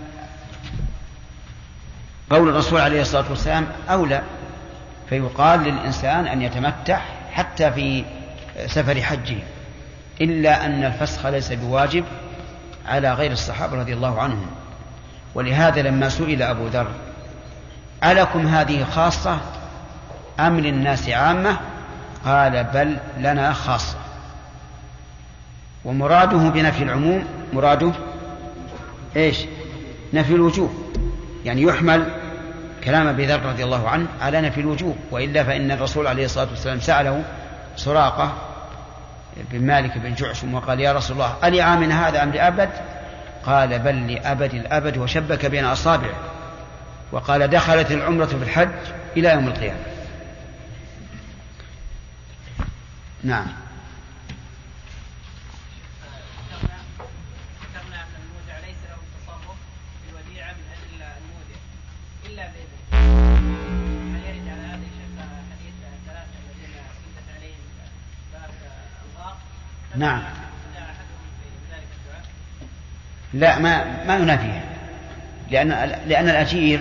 قول الرسول عليه الصلاة والسلام أولى، فيقال للإنسان أن يتمتع حتى في سفر حجه، إلا أن الفسخ ليس بواجب على غير الصحابة رضي الله عنهم. ولهذا لما سئل أبو ذر ألكم هذه خاصة أم للناس عامة؟ قال بل لنا خاصة. ومراده بنفي العموم مراده إيش؟ نفي الوجوب، يعني يحمل كلام أبي ذر رضي الله عنه على نفي الوجوب، وإلا فإن الرسول عليه الصلاة والسلام سأله سراقة بن مالك بن جعشم وقال يا رسول الله ألعام هذا أم لأبد؟ قال بل لأبد الأبد، وشبك بين أصابعه وقال دخلت العمرة في الحج إلى يوم القيامة. نعم. ذكرنا أن المودع ليس له تصرف في الوديعة من أجل المودع إلا بإذن. هل يرد على هذا الشيخ حديث الثلاثة الذين سدت عليهم باب الغار؟ نعم. لا ما ينافيها، لأن الأجير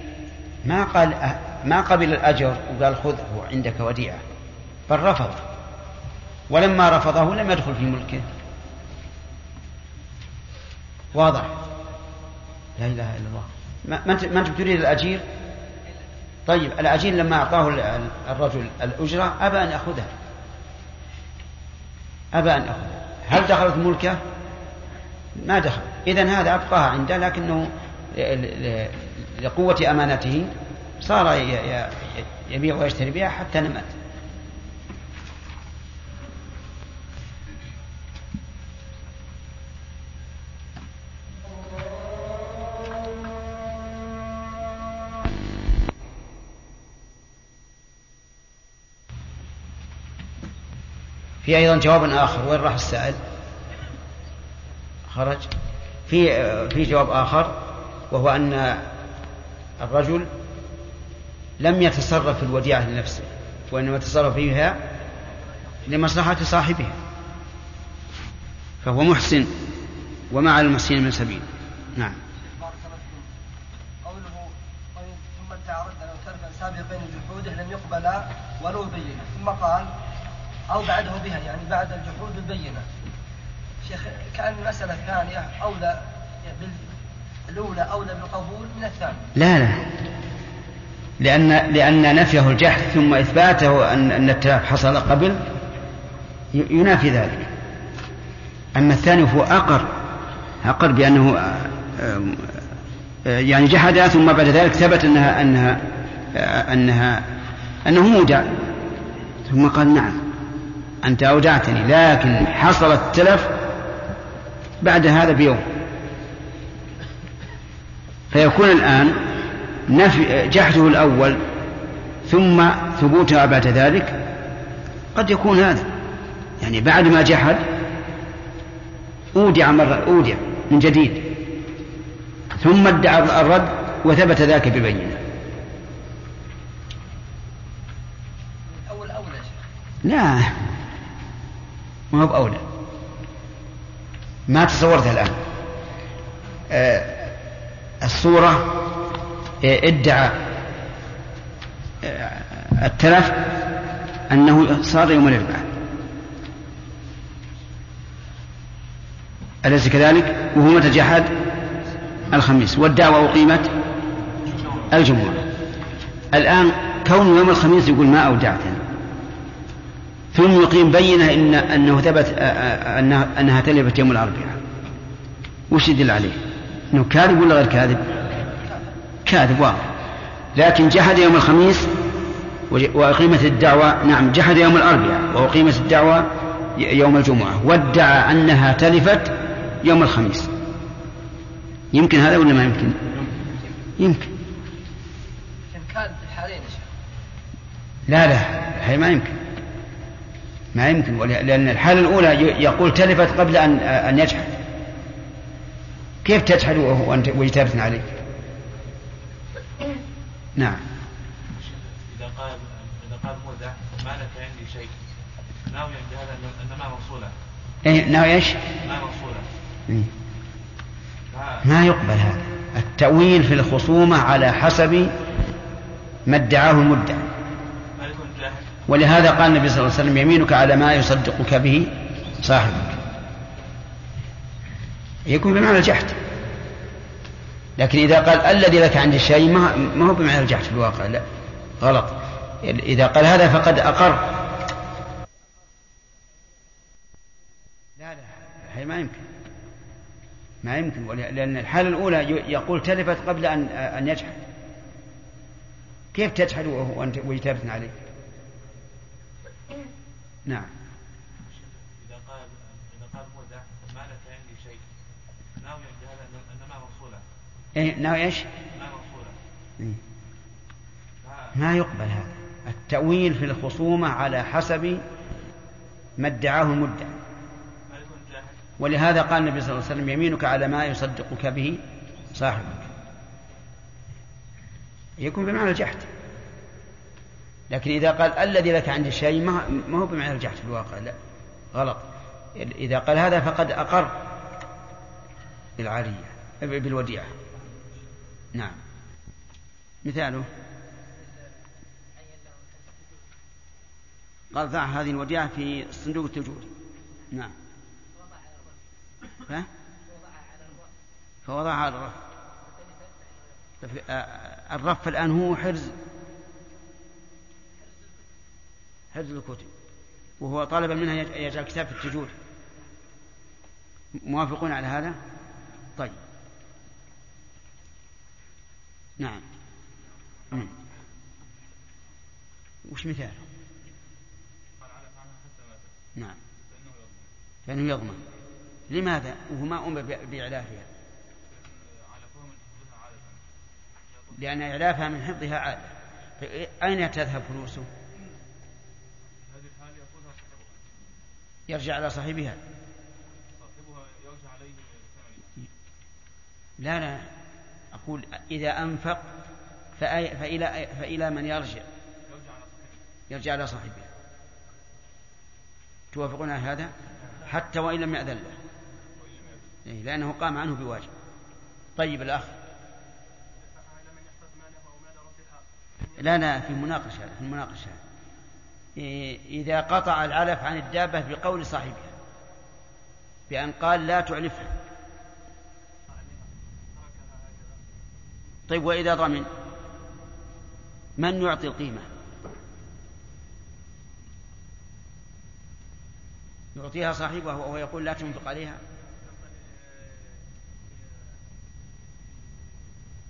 ما قبل الأجر وقال خذه عندك وديعة، بل رفض، ولما رفضه لم يدخل في ملكه. واضح؟ لا إله إلا الله. ما أنت تريد الأجير؟ طيب الأجير لما أعطاه الرجل الأجرة أبى أن يأخذها، هل دخلت ملكه؟ ما دخل. إذن هذا أبقاها عنده، لكنه لقوة أمانته صار يبيع ويشتري بها حتى نمت. في أيضا جواب آخر. وين راح السائل؟ خرج. في جواب آخر، وهو أن الرجل لم يتصرف في الوديعة لنفسه، وإنما تصرف فيها لمصلحة صاحبها، فهو محسن وما على المحسنين من سبيل. نعم. قوله ثم تعرض لو ترك سابق بين جحوده لم يقبل ولو بينه، ثم قال أو بعده بها، يعني بعد الجحود بالبينة. شيخ كأن المسألة الثانية أولى الأولى أولى بالقبول من الثانية. لا لأن نفيه الجحد ثم إثباته أن التلاف حصل قبل ينافي ذلك. أما الثاني فهو أقر بأنه يعني جحد ثم بعد ذلك ثبت أنه مودع، ثم قال نعم أنت أودعتني، لكن حصل التلف بعد هذا بيوم. فيكون الآن جحده الأول ثم ثبوتها بعد ذلك، قد يكون هذا يعني بعد ما جحد أودع من جديد ثم ادعى الرد وثبت ذاك ببينه. لا ما هو بأولى، ما تصورتها الآن. الصورة ادعى التلف أنه صار يوم الأربعاء، أليس كذلك؟ وهو متى جحد؟ الخميس، والدعوة أقيمت الجمعة. الآن كون يوم الخميس يقول ما أودعتني، ثم يقيم بينه أنه ثبت أنها تلفت يوم الأربعاء، وش يدل عليه؟ أنه كاذب ولا غير كاذب؟ كاذب واضح. لكن جحد يوم الخميس وأقيمت الدعوة، نعم جحد يوم الأربعاء وأقيمت الدعوة يوم الجمعة، وادعى أنها تلفت يوم الخميس. يمكن هذا ولا ما يمكن؟ يمكن. كان في الحالين لا هي ما يمكن لأن الحالة الأولى يقول تلفت قبل أن يجحد. كيف تجحد وأنت وجتابت عليك؟ نعم. إذا قال مودع ما لك عندي شيء، ناوي بهذا أن ما موصولة. إيه ناوي إيش؟ ما موصولة. ما يقبل هذا التأويل في الخصومة على حسب ما ادعاه المدعي. ولهذا قال النبي صلى الله عليه وسلم يمينك على ما يصدقك به صاحبك، يكون بمعنى الجحد. لكن إذا قال الذي لك عندي الشيء ما هو بمعنى الجحد في الواقع، لا غلط. إذا قال هذا فقد أقر. لا هي ما يمكن لأن الحالة الأولى يقول تلفت قبل أن يجحد. كيف تجحد وأنت وجتابت عليك؟ نعم. إذا قال مودع ما لك عندي شيء، ناوي بهذا أن ما موصولة. إيه ناوي إيش؟ ما موصولة. ما يقبل هذا التأويل في الخصومة على حسب ما ادعاه المدعي. ولهذا قال النبي صلى الله عليه وسلم يمينك على ما يصدقك به صاحبك، يكون بمعنى الجحد. لكن إذا قال الذي لك عندي الشيء ما هو بمعنى الجحد في الواقع، لا غلط. إذا قال هذا فقد أقر بالعارية بالوديعة. نعم. مثاله قال ضع هذه الوديعة في صندوق التجور. نعم. فوضعها على الرف. الرف الآن هو حرز الكتب، وهو طالب منها يجعل كتاب في التجور. موافقون على هذا؟ طيب. نعم. وش مثاله؟ نعم. فإنه يضمن. لماذا؟ وهو ما أمر بإعلافها، لأن إعلافها من حفظها عادة. أين تذهب فلوسه؟ يرجع على صاحبها. لا أقول إذا أنفق فإلى من يرجع على صاحبها. توافقون على هذا؟ حتى وإن لم يأذن له، لأنه قام عنه بواجب. طيب الأخ. لا في المناقشة إذا قطع العلف عن الدابة بقول صاحبها بأن قال لا تعلفها. طيب وإذا ضمن من يعطي القيمة؟ يعطيها صاحبها وهو يقول لا تنفق عليها.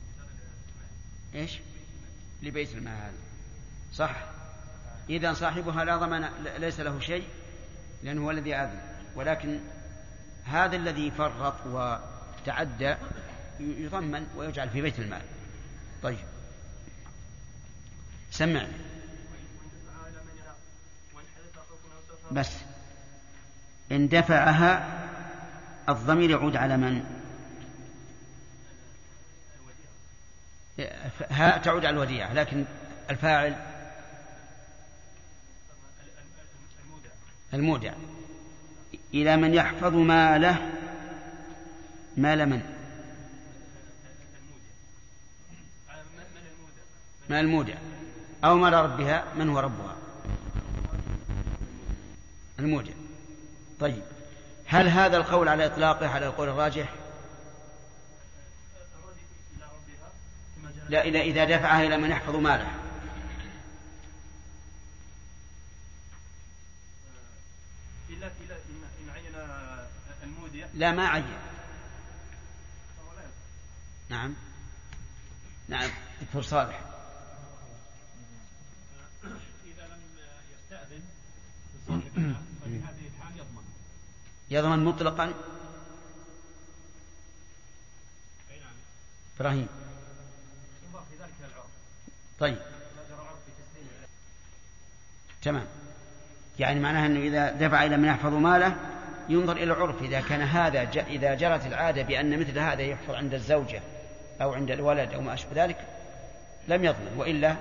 إيش؟ لبيت المال. صح. إذا صاحبها لا ضمان، ليس له شيء لأنه هو الذي أذن، ولكن هذا الذي فرط وتعدى يضمن ويجعل في بيت المال. طيب سمع بس. إن دفعها الضمير يعود على من؟ ها تعود على الوديعة، لكن الفاعل المودع. إلى من يحفظ ماله، مال من؟ مال المودع أو مال ربها. من هو ربها؟ المودع. طيب هل هذا القول على إطلاقه على القول الراجح؟ لا، إذا دفعها إلى من يحفظ ماله. لا ما عين. نعم نعم دكتور صالح. إذا لم يستأذن صاحبها ففي هذه الحال يضمن مطلقا. إبراهيم. طيب تمام. يعني معناها أنه إذا دفع إلى من يحفظ ماله ينظر إلى العرف. إذا كان هذا إذا جرت العادة بأن مثل هذا يحفظ عند الزوجة أو عند الولد أو ما أشبه ذلك لم يضمن،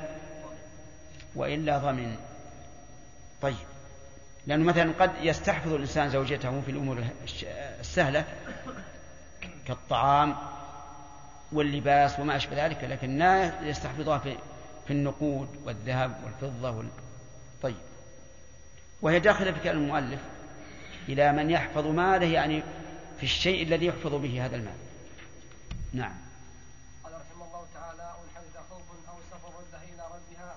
وإلا ضمن. طيب لأنه مثلا قد يستحفظ الإنسان زوجته في الأمور السهلة كالطعام واللباس وما أشبه ذلك، لكن لا يستحفظها في النقود والذهب والفضة طيب. وهي داخلة في كلام المؤلف إلى من يحفظ ماله، يعني في الشيء الذي يحفظ به هذا المال. نعم. قال رحمه الله تعالى: وإن حدث خوف أو سفر رده إلى ربها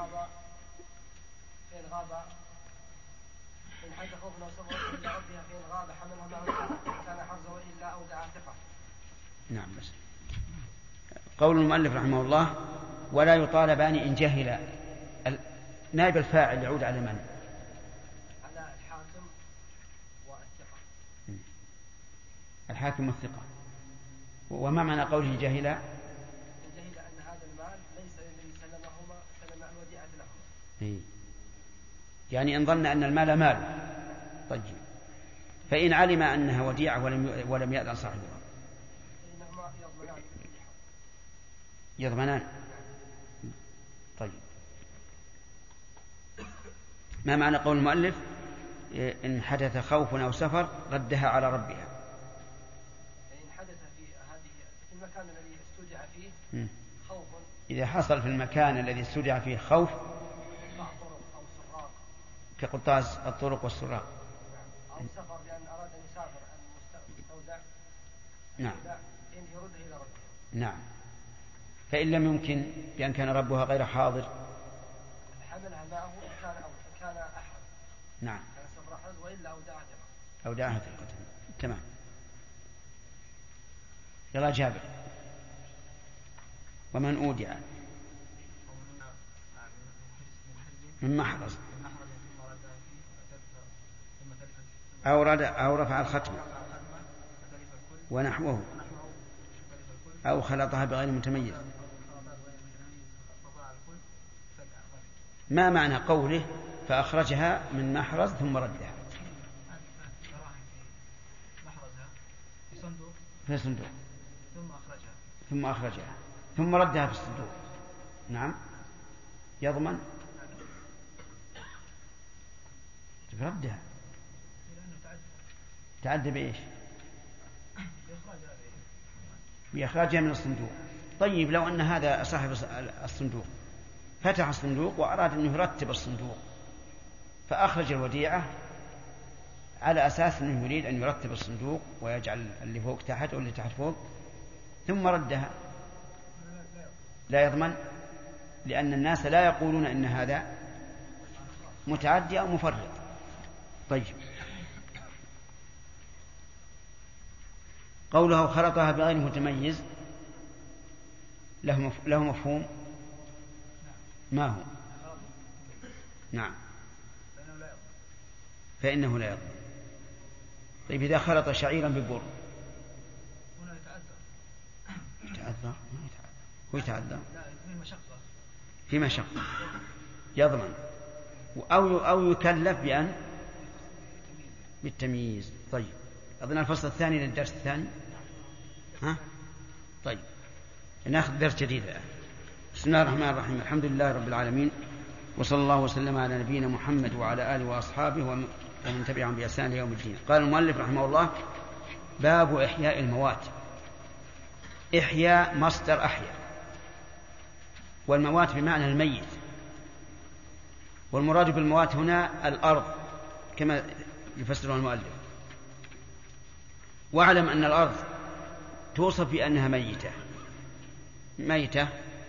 إن حدث خوف أو سفر رده إلى ربها فإن غاب حملها معه كان حرزه وإلا أودع ثقة. نعم. بس قول المؤلف رحمه الله: ولا يطالبان إن جهلا. نائب الفاعل يعود على من؟ على الحاكم والثقة. الحاكم والثقة. وما معنى قوله جهلا؟ جهل أن هذا المال ليس الذي سلم الوديعة لهما. يعني إن ظن أن المال مال. طيب فإن علم أنها وديعة ولم يأذن صاحبها فإنهما يضمنان. طيب ما معنى قول المؤلف: إن حدث خوف أو سفر ردها على ربها؟ إن حدث في المكان الذي استودع فيه خوف. إذا حصل في المكان الذي استودع فيه خوف كقطاز الطرق والسراق. أو سفر لأن أراد أن يسافر المستودع. نعم. إن يرده إلى ربه. نعم. فإن لم يمكن بأن كان ربها غير حاضر حملها معه كان أحد. نعم. كان سفر أحد وإلا أودعها ثقة. تمام. يلا جابر. ومن أودع من محرز أو رفع الختم ونحوه أو خلطها بغير متميز. ما معنى قوله فأخرجها من محرز ثم ردها؟ في صندوق ثم أخرجها ثم ردها في الصندوق. نعم. يضمن ردها. تعدى بإيش؟ بإخراجها من الصندوق. طيب لو أن هذا صاحب الصندوق فتح الصندوق وأراد أن يرتب الصندوق فأخرج الوديعة على أساس أنه يريد أن يرتب الصندوق ويجعل اللي فوق تحت واللي تحت فوق ثم ردها، لا يضمن، لأن الناس لا يقولون إن هذا متعدي أو مفرط. طيب قوله خلطها بغير متميز له مفهوم؟ ما هو؟ نعم، فإنه لا يضر. طيب إذا خلط شعيرا ببر يتعذر؟ ما يتعذر. هو يتعذر في مشقة يضمن، أو يكلف بأن بالتمييز. طيب أظن الفصل الثاني للدرس الثاني. ها؟ طيب ناخذ درس جديد الآن. بسم الله الرحمن الرحيم. الحمد لله رب العالمين، وصلى الله وسلم على نبينا محمد وعلى آله وأصحابه ومن تبعهم بإحسان يوم الدين. قال المؤلف رحمه الله: باب إحياء الموات. إحياء مصدر أحيا، والموات بمعنى الميت، والمراد بالموات هنا الأرض كما يفسره المؤلف. واعلم أن الأرض توصف بأنها ميتة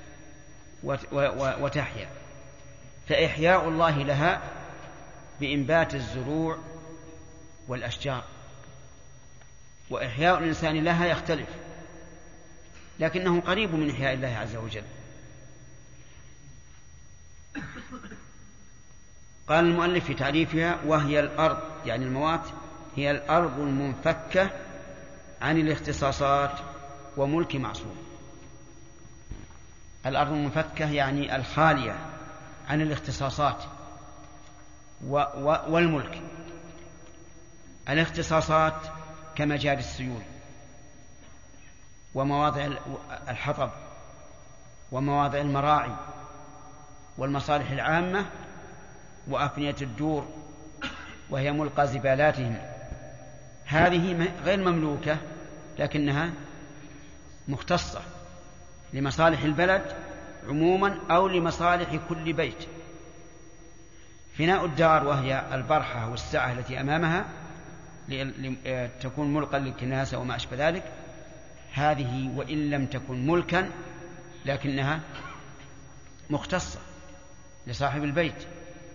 وتحيا، فإحياء الله لها بإنبات الزروع والأشجار، وإحياء الإنسان لها يختلف، لكنه قريب من إحياء الله عز وجل. قال المؤلف في تعريفها: وهي الأرض، يعني الموات هي الأرض المنفكة عن الاختصاصات وملك معصوم. الأرض المنفكة يعني الخالية عن الاختصاصات والملك. الاختصاصات كمجاري السيول ومواضع الحطب ومواضع المراعي والمصالح العامة وأفنية الدور، وهي ملقى زبالاتهم. هذه غير مملوكة، لكنها مختصة لمصالح البلد عموما أو لمصالح كل بيت. فناء الدار وهي البرحة والسعة التي أمامها تكون ملقا للكناسة وما أشبه ذلك، هذه وإن لم تكن ملكا لكنها مختصة لصاحب البيت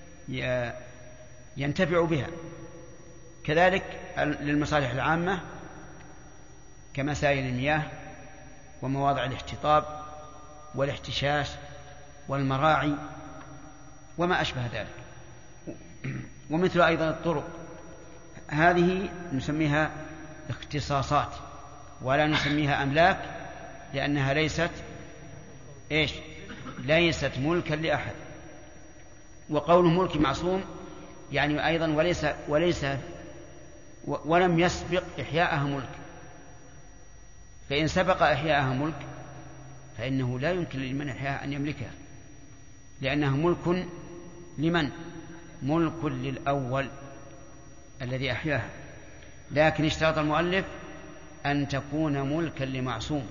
ينتفع بها. كذلك للمصالح العامة كمسائل المياه ومواضع الاحتطاب والاحتشاش والمراعي وما أشبه ذلك، ومثل أيضا الطرق. هذه نسميها اختصاصات ولا نسميها أملاك، لأنها ليست ملكا لأحد. وقوله ملك معصوم يعني أيضا ولم يسبق إحياءها ملك، فإن سبق إحياءها ملك فإنه لا يمكن لمن إحياءها أن يملكها، لأنها ملك لمن؟ ملك للأول الذي أحياها. لكن اشترط المؤلف أن تكون ملكا لمعصوم،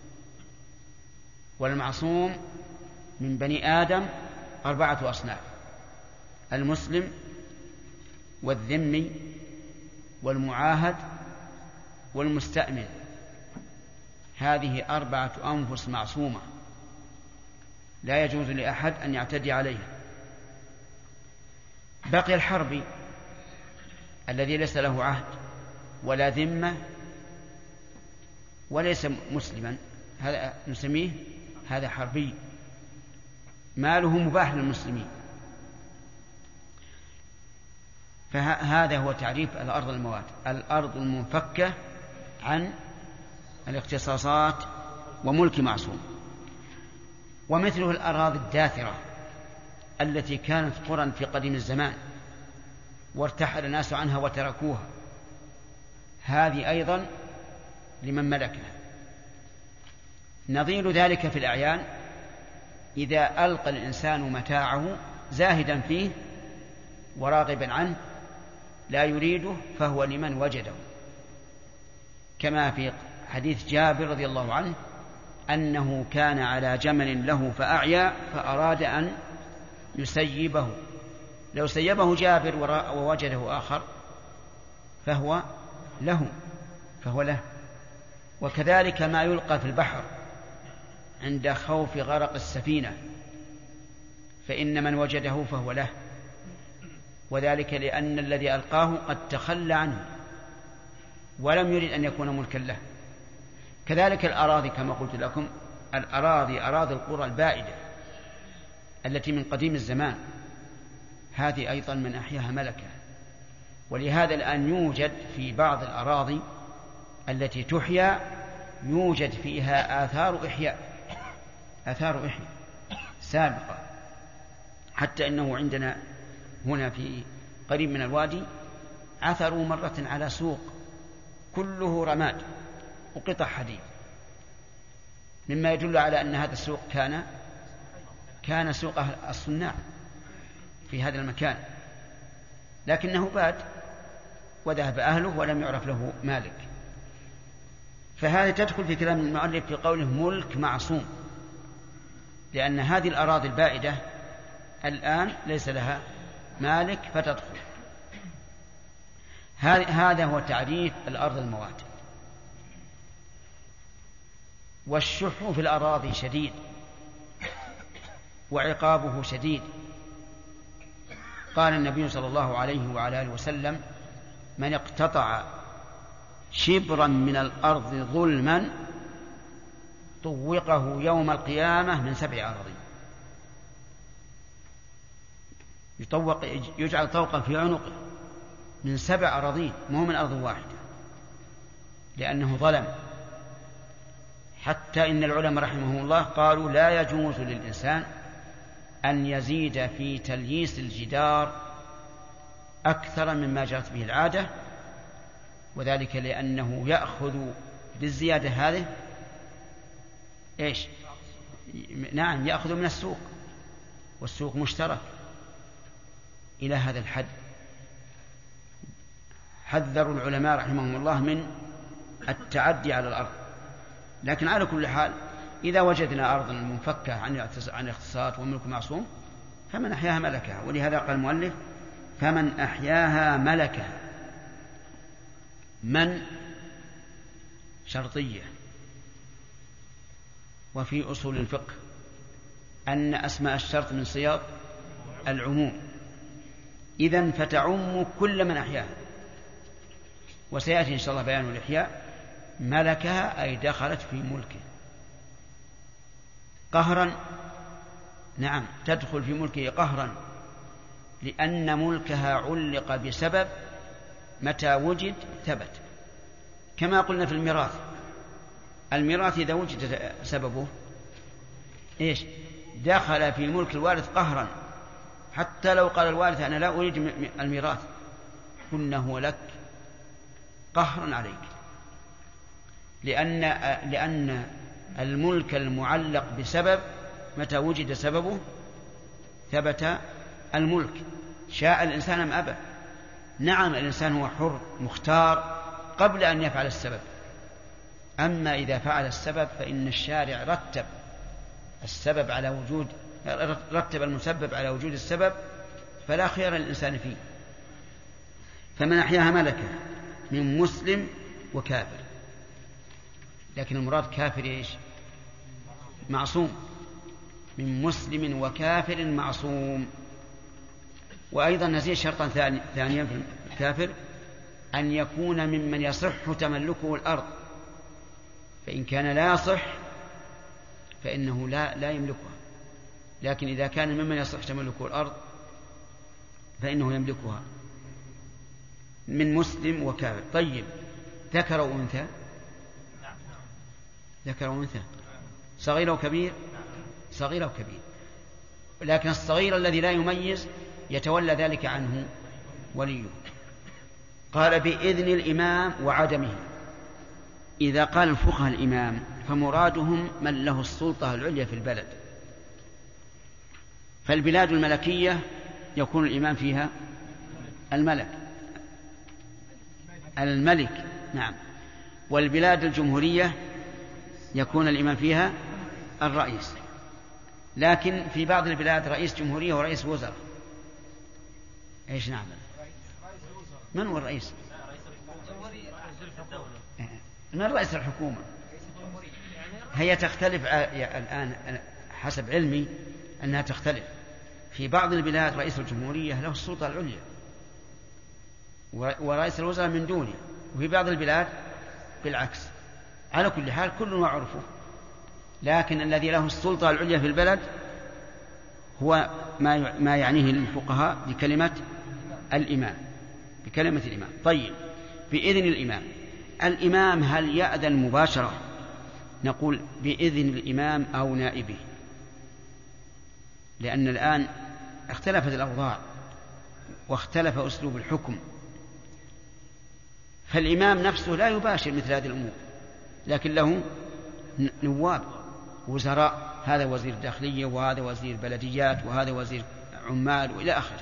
والمعصوم من بني آدم 4 أصناف: المسلم والذمي والمعاهد والمستأمن. هذه 4 أنفس معصومة لا يجوز لأحد أن يعتدي عليها. بقي الحربي الذي ليس له عهد ولا ذمة وليس مسلما، هذا نسميه هذا حربي، ماله مباح للمسلمين. فهذا هو تعريف الأرض الموات: الأرض المنفكة عن الاختصاصات وملك معصوم. ومثله الأراضي الداثرة التي كانت قرى في قديم الزمان وارتحل الناس عنها وتركوها، هذه أيضا لمن ملكها. نظير ذلك في الأعيان: إذا ألقى الإنسان متاعه زاهدا فيه وراغبا عنه لا يريده فهو لمن وجده، كما في حديث جابر رضي الله عنه أنه كان على جمل له فأعيا فأراد أن يسيبه، لو سيبه جابر ووجده آخر فهو له. وكذلك ما يلقى في البحر عند خوف غرق السفينة، فإن من وجده فهو له، وذلك لأن الذي ألقاه قد تخلى عنه ولم يرد أن يكون ملكا له. كذلك الأراضي كما قلت لكم أراضي القرى البائدة التي من قديم الزمان، هذه أيضا من أحياها ملكة. ولهذا الآن يوجد في بعض الأراضي التي تحيا يوجد فيها آثار إحياء سابقة، حتى إنه عندنا هنا في قريب من الوادي عثروا مرة على سوق كله رماد وقطع حديد، مما يدل على أن هذا السوق كان سوق الصناع في هذا المكان، لكنه باد وذهب أهله ولم يعرف له مالك. فهذا تدخل في كلام المؤلف في قوله ملك معصوم، لأن هذه الأراضي البائدة الآن ليس لها مالك فتدخل. هذا هو تعريف الأرض الموات. والشح في الأراضي شديد وعقابه شديد. قال النبي صلى الله عليه وعلى آله وسلم: من اقتطع شبرا من الأرض ظلما طوقه يوم القيامة من 7 أراضين. يجعل طوقا في عنقه من 7 أراضين، مو من أرض واحدة، لأنه ظلم. حتى إن العلماء رحمهم الله قالوا: لا يجوز للإنسان أن يزيد في تلييس الجدار أكثر مما جرت به العادة، وذلك لأنه يأخذ بالزيادة هذه نعم، يأخذ من السوق، والسوق مشترك إلى هذا الحد. حذروا العلماء رحمهم الله من التعدي على الأرض. لكن على كل حال إذا وجدنا أرضا منفكة عن الاختصاص وملك معصوم فمن أحياها ملكها. ولهذا قال المؤلف: فمن أحياها ملكها. من شرطية. وفي أصول الفقه أن أسماء الشرط من صيغ العموم، إذن فتعم كل من أحياها. وسيأتي إن شاء الله بيان الإحياء. ملكها أي دخلت في ملكه قهرا. نعم، تدخل في ملكه قهرا، لأن ملكها علق بسبب، متى وجد ثبت. كما قلنا في الميراث إذا وجد سببه دخل في ملك الوارث قهرا. حتى لو قال الوارث: أنا لا أريد الميراث، قلنا: هو لك قهرا عليك، لأن الملك المعلق بسبب متى وجد سببه ثبت الملك، شاء الإنسان أم أبى. نعم، الإنسان هو حر مختار قبل أن يفعل السبب، أما إذا فعل السبب فإن الشارع رتب المسبب على وجود السبب، فلا خير للإنسان فيه. فمن أحياها ملكة من مسلم وكافر. لكن المراد كافر معصوم، من مسلم وكافر معصوم. وأيضا نزيد شرطا ثانيا في الكافر: أن يكون ممن يصح تملكه الأرض، فإن كان لا يصح فإنه لا يملكها. لكن إذا كان ممن يصح تملكه الأرض فإنه يملكها. من مسلم وكافر. طيب، ذكر وأنثى؟ ذكر وأنثى، صغير وكبير؟ صغير وكبير. لكن الصغير الذي لا يميز يتولى ذلك عنه وليه. قال: بإذن الإمام وعدمه. إذا قال الفقهاء الإمام فمرادهم من له السلطة العليا في البلد. فالبلاد الملكية يكون الإمام فيها الملك، نعم. والبلاد الجمهورية يكون الإمام فيها الرئيس. لكن في بعض البلاد رئيس جمهورية ورئيس وزراء. ايش نعمل؟ من هو الرئيس؟ من رئيس الحكومة؟ هي تختلف الآن حسب علمي أنها تختلف. في بعض البلاد رئيس الجمهورية له السلطة العليا ورئيس الوزراء من دونه، وفي بعض البلاد بالعكس. على كل حال كل ما عرفه. لكن الذي له السلطة العليا في البلد هو ما يعنيه الفقهاء بكلمة الإمام، بكلمة الإمام. طيب، بإذن الإمام، الإمام هل يأذن مباشرة؟ نقول بإذن الإمام أو نائبه، لأن الآن اختلفت الأوضاع واختلف أسلوب الحكم، فالإمام نفسه لا يباشر مثل هذه الأمور، لكن له نواب وزراء، هذا وزير الداخلية وهذا وزير بلديات وهذا وزير عمال وإلى آخره.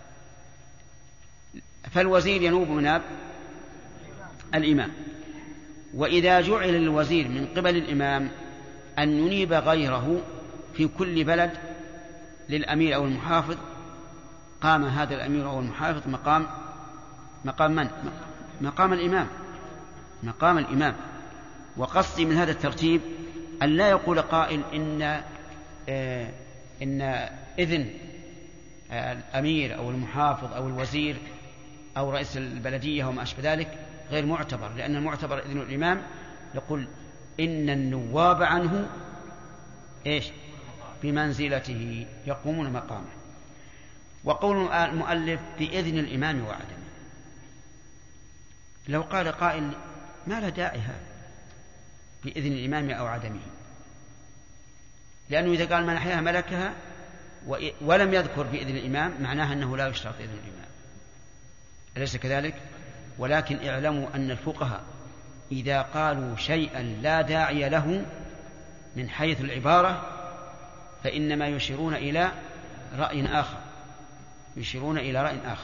فالوزير ينوب مناب الإمام، وإذا جعل الوزير من قبل الإمام أن ينيب غيره في كل بلد للأمير أو المحافظ، قام هذا الأمير أو المحافظ مقام من؟ مقام الإمام، مقام الإمام. وقصدي من هذا الترتيب أن لا يقول قائل إن إذن الأمير أو المحافظ أو الوزير أو رئيس البلدية وما أشبه ذلك غير معتبر، لأن المعتبر إذن الإمام. يقول إن النواب عنه بمنزلته يقومون مقامه. وقول المؤلف بإذن الإمام وعدمه، لو قال قائل ما له داعي هذا بإذن الإمام أو عدمه، لأنه إذا قال من أحياها ملكها ولم يذكر بإذن الإمام معناها أنه لا يشترط إذن الإمام، أليس كذلك؟ ولكن اعلموا أن الفقهاء إذا قالوا شيئا لا داعي له من حيث العبارة فإنما يشيرون إلى رأي آخر، يشيرون إلى رأي آخر.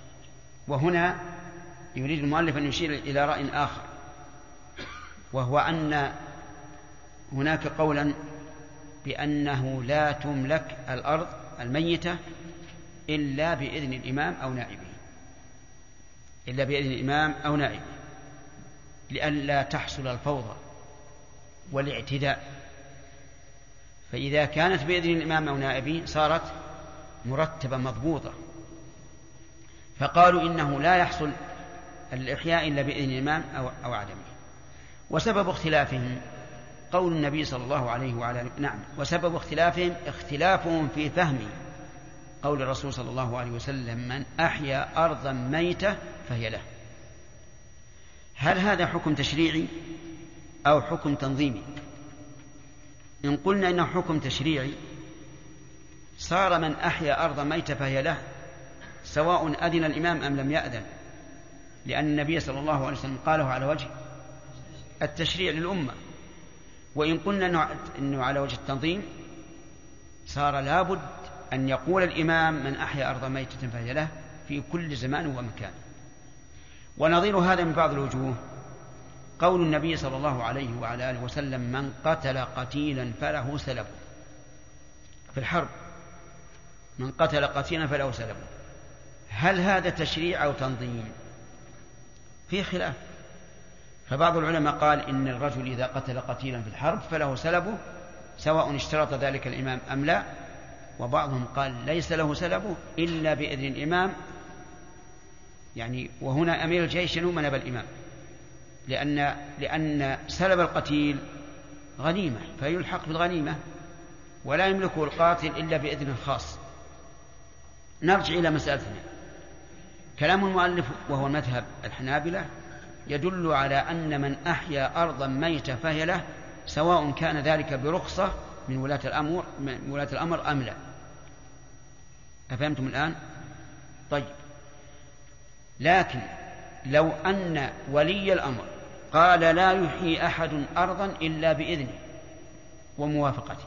وهنا يريد المؤلف أن يشير إلى رأي آخر، وهو أن هناك قولا بأنه لا تملك الأرض الميتة إلا بإذن الإمام أو نائبه، إلا بإذن الإمام أو نائبه، لئلا تحصل الفوضى والاعتداء. فإذا كانت بإذن الإمام أو نائبه صارت مرتبة مضبوطة، فقالوا إنه لا يحصل الإحياء إلا بإذن الإمام أو عدمه. وسبب اختلافهم قول النبي صلى الله عليه وعلى وسبب اختلافهم في فهم قول الرسول صلى الله عليه وسلم من أحيا أرضا ميتة فهي له. هل هذا حكم تشريعي أو حكم تنظيمي؟ إن قلنا إنه حكم تشريعي صار من أحيا أرضا ميتة فهي له سواء أذن الإمام أم لم يأذن، لأن النبي صلى الله عليه وسلم قاله على وجه التشريع للأمة. وإن قلنا إنه على وجه التنظيم صار لابد أن يقول الإمام من أحيا أرضا ميتة فهي له في كل زمان ومكان. ونظير هذا من بعض الوجوه قول النبي صلى الله عليه وعلى آله وسلم من قتل قتيلا فله سلبه في الحرب، من قتل قتيلا فله سلبه. هل هذا تشريع أو تنظيم؟ في خلاف، فبعض العلماء قال إن الرجل إذا قتل قتيلا في الحرب فله سلبه سواء اشترط ذلك الإمام أم لا، وبعضهم قال ليس له سلبه إلا بإذن الإمام، يعني وهنا أمير الجيش ينوب مناب الإمام، لأن سلب القتيل غنيمة فيلحق بالغنيمة ولا يملكه القاتل إلا بإذن خاص. نرجع إلى مسألتنا. كلام المؤلف وهو مذهب الحنابلة يدل على أن من أحيا أرضا ميتة فهي له سواء كان ذلك برخصة من ولاة الأمر أم لا. أفهمتم الآن؟ طيب، لكن لو أن ولي الأمر قال لا يحيي أحد أرضا إلا بإذنه وموافقته،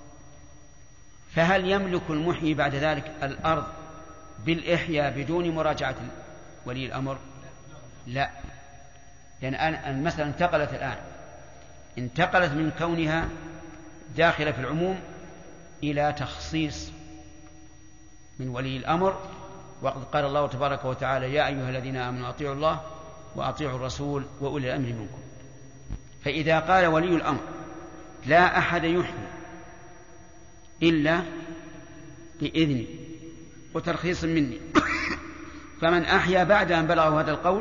فهل يملك المحيي بعد ذلك الأرض بالإحياء بدون مراجعة ولي الأمر؟ لا، لأن المسألة انتقلت من كونها داخلة في العموم إلى تخصيص من ولي الأمر. وقد قال الله تبارك وتعالى يا أيها الذين آمنوا أطيعوا الله وأطيعوا الرسول وأولي الأمر منكم. فإذا قال ولي الأمر لا أحد يحيي إلا بإذني وترخيص مني، فمن أحيا بعد أن بلغه هذا القول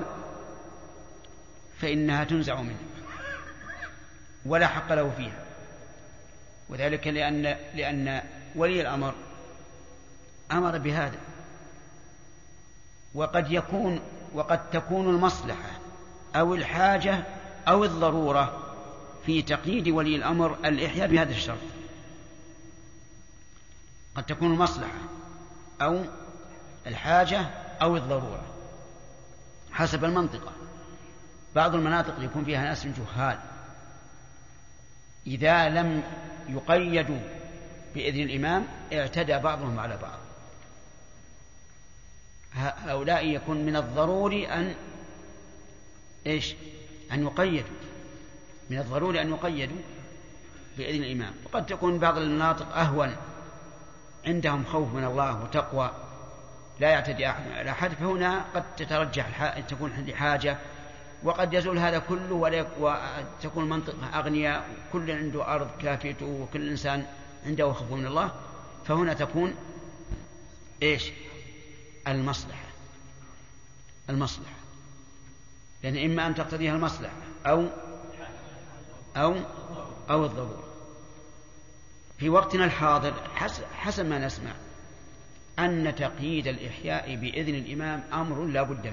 فإنها تنزع منه ولا حق له فيها. وذلك لأن ولي الأمر أمر بهذا. وقد تكون المصلحة أو الحاجة أو الضرورة في تقييد ولي الأمر الإحياء بهذا الشرط. قد تكون المصلحة أو الحاجة أو الضرورة حسب المنطقة. بعض المناطق يكون فيها ناس جهال، إذا لم يقيدوا بإذن الإمام اعتدى بعضهم على بعض. هؤلاء يكون من الضروري أن يقيدوا، من الضروري أن يقيدوا بإذن الإمام. وقد تكون بعض المناطق أهون، عندهم خوف من الله وتقوى، لا يعتدي أحد على أحد، فهنا قد تترجح تكون حاجة. وقد يزول هذا كله وتكون منطقة أغنياء، كل عنده أرض كافيته وكل إنسان عنده خوف من الله، فهنا تكون المصلحة. لأن إما أن تقتضيها المصلحة أو الضرورة. في وقتنا الحاضر حسب ما نسمع أن تقييد الإحياء بإذن الإمام أمر لا بد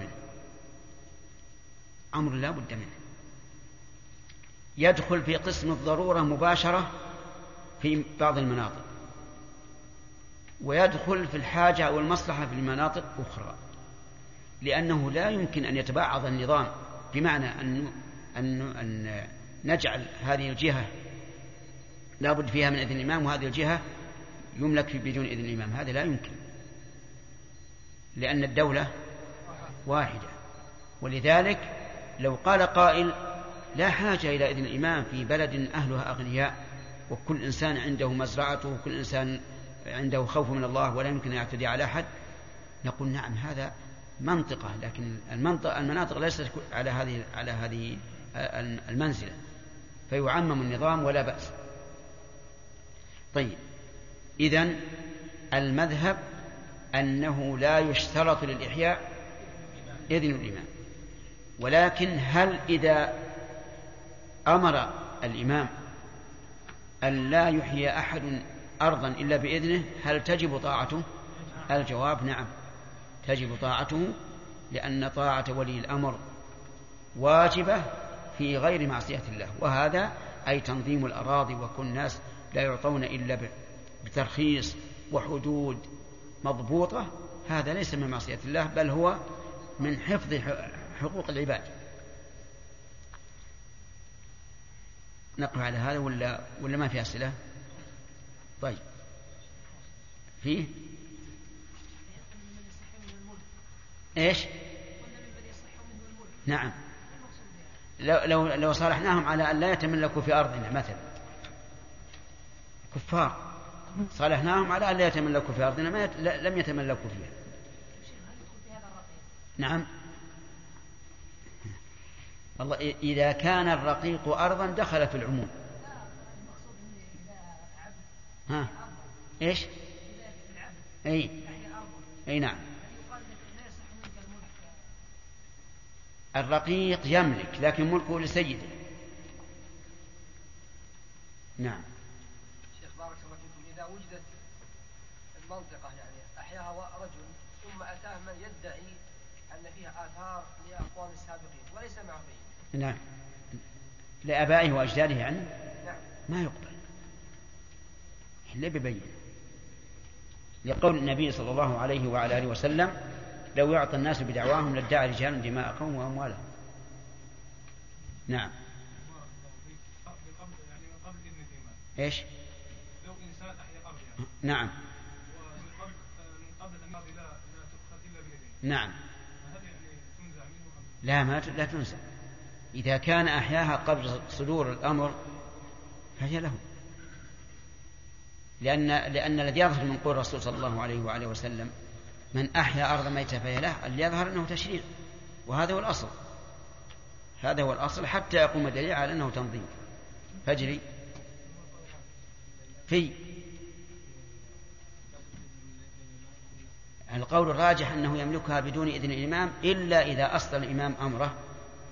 منه، يدخل في قسم الضرورة مباشرة في بعض المناطق، ويدخل في الحاجة أو المصلحة في المناطق أخرى، لأنه لا يمكن أن يتبعض النظام، بمعنى أن نجعل هذه الجهة لا بد فيها من إذن الإمام وهذه الجهة يملك بدون إذن الإمام، هذا لا يمكن، لأن الدولة واحدة. ولذلك لو قال قائل لا حاجة إلى إذن الإمام في بلد أهلها أغنياء وكل إنسان عنده مزرعته وكل إنسان عنده خوف من الله ولا يمكن أن يعتدي على أحد، نقول نعم هذا منطقة، لكن المناطق ليست على هذه المنزلة، فيعمم النظام ولا بأس. طيب، إذن المذهب أنه لا يشترط للإحياء إذن الإمام، ولكن هل إذا أمر الإمام أن لا يحيي أحد أرضا إلا بإذنه هل تجب طاعته؟ الجواب نعم، تجب طاعته، لأن طاعة ولي الأمر واجبة في غير معصية الله، وهذا أي تنظيم الأراضي، وكل الناس لا يعطون إلا بترخيص وحدود مضبوطة، هذا ليس من معصية الله، بل هو من حفظ حقوق العباد. نقف على هذا ولا ما في أسئلة؟ طيب، فيه إيش؟ نعم، لو صالحناهم على أن لا يتملكوا في أرضنا مثلا، كفار صالحناهم على أن لا يتملكوا في أرضنا لم يتملكوا فيها. نعم، والله إذا كان الرقيق أرضا دخل في العموم. ها إيش؟ أي نعم، الرقيق يملك لكن ملكه لسيده. نعم. شيخ بارك الله فيكم، إذا وجدت المنطقة يعني أحياها رجل ثم أتاه من يدعي أن فيها آثار لأقوام السابقين وليس معه بين. نعم، لآبائه وأجداده يعني. نعم. ما يقبل إلا ببين، لقول النبي صلى الله عليه وعلى آله وسلم لو يعطى الناس بدعواهم لادعى رجال دماءهم وأموالهم. نعم. إيش؟ لو إنسان أحيا أرض يعني. نعم. ومن قبل أن الماضي لا تؤخذ إلا بيده. نعم. هل يعني تنزع منه؟ لا تنزع. إذا كان أحياها قبل صدور الأمر فهي له، لأن الذي يظهر من قول الرسول صلى الله عليه وآله وسلم من أحيا أرض ميتة فهي له، اللي يظهر أنه تشريع، وهذا هو الأصل، هذا هو الأصل حتى يقوم الدليل على أنه تنظيم. فجري في القول الراجح أنه يملكها بدون إذن الإمام، إلا إذا أصل الإمام أمره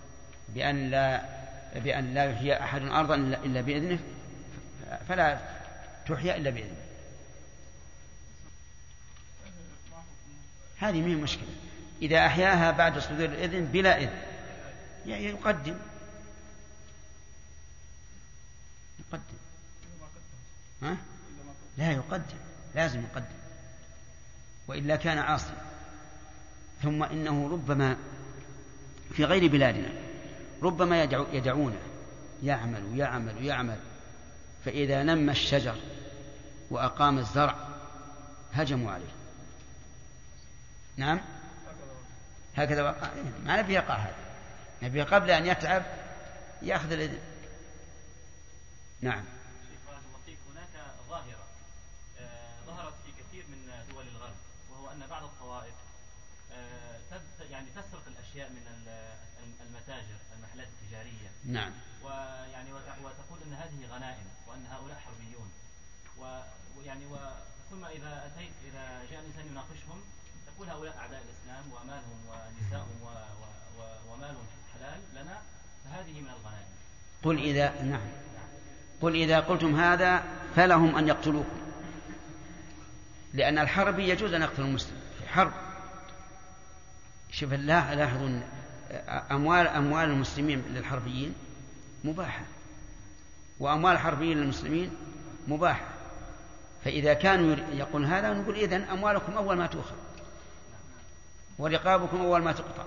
بأن لا يحيي أحد أرضا إلا بإذنه، تحيا إلا بإذن. هذه مهي مشكلة. إذا أحياها بعد صدور الإذن بلا إذن يقدم ها؟ لا يقدم، لازم يقدم، وإلا كان عاصيا. ثم إنه ربما في غير بلادنا ربما يدعونه يعمل، فإذا نمى الشجر وأقام الزرع هجموا عليه. نعم هكذا وقع. ما نبي يقع هذا، نبي قبل أن يتعب يأخذ الإذن. نعم. هناك ظاهرة ظهرت في كثير من دول الغرب، وهو أن بعض الطوائف يعني تسرق الأشياء من المتاجر، المحلات التجارية. نعم. ويعني وتقول أن هذه غنائم وأن هؤلاء حربيون، ويعني وثم إذا جاء الإنسان يناقشهم تقول هؤلاء أعداء الإسلام وأمالهم ونساءهم ومالهم حلال لنا، فهذه من الغنائم. قل إذا قلتم هذا فلهم أن يقتلوكم، لأن الحرب يجوز أن يقتل المسلم في حرب. شوف لاحظوا أموال المسلمين للحربيين مباحة، وأموال الحربيين للمسلمين مباحة. فإذا كانوا يقول هذا نقول إذن أموالكم أول ما تؤخذ ورقابكم أول ما تقطع.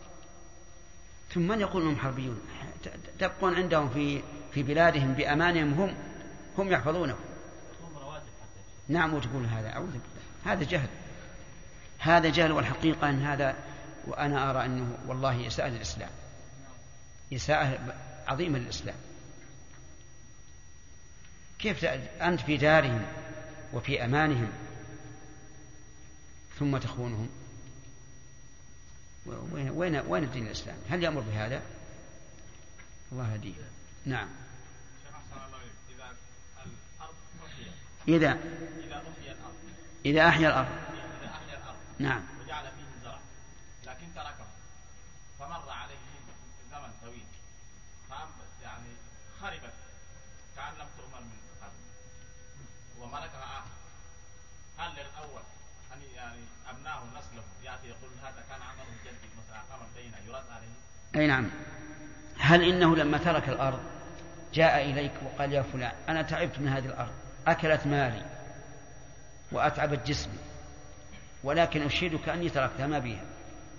ثم من يقول أنهم حربيون؟ تبقون عندهم في بلادهم بأمانهم، هم يحفظونهم. نعم. وتقول هذا أعوذ بالله، هذا جهل والحقيقة أن هذا، وأنا أرى أنه والله إساءة للإسلام، إساءة عظيمة للإسلام. كيف أنت في دارهم وفي أمانهم ثم تخونهم؟ وين الدين الإسلامي؟ هل يأمر بهذا؟ الله هديه. نعم. إذا أحيا الأرض نعم وجعل فيه الزرع لكن تركه فمر عليه زمن طويل يعني خربت كأن لم تؤمر من قبل وملكها آخر، هل للأول أن يعني أبناه نسله يأتي يقول هذا كان عمله جدي مثلا أقام بينه يرد عليه؟ أي نعم. هل إنه لما ترك الأرض جاء إليك وقال يا فلان أنا تعبت من هذه الأرض، أكلت مالي وأتعبت جسمي، ولكن أشهدك أني تركتها ما بيها؟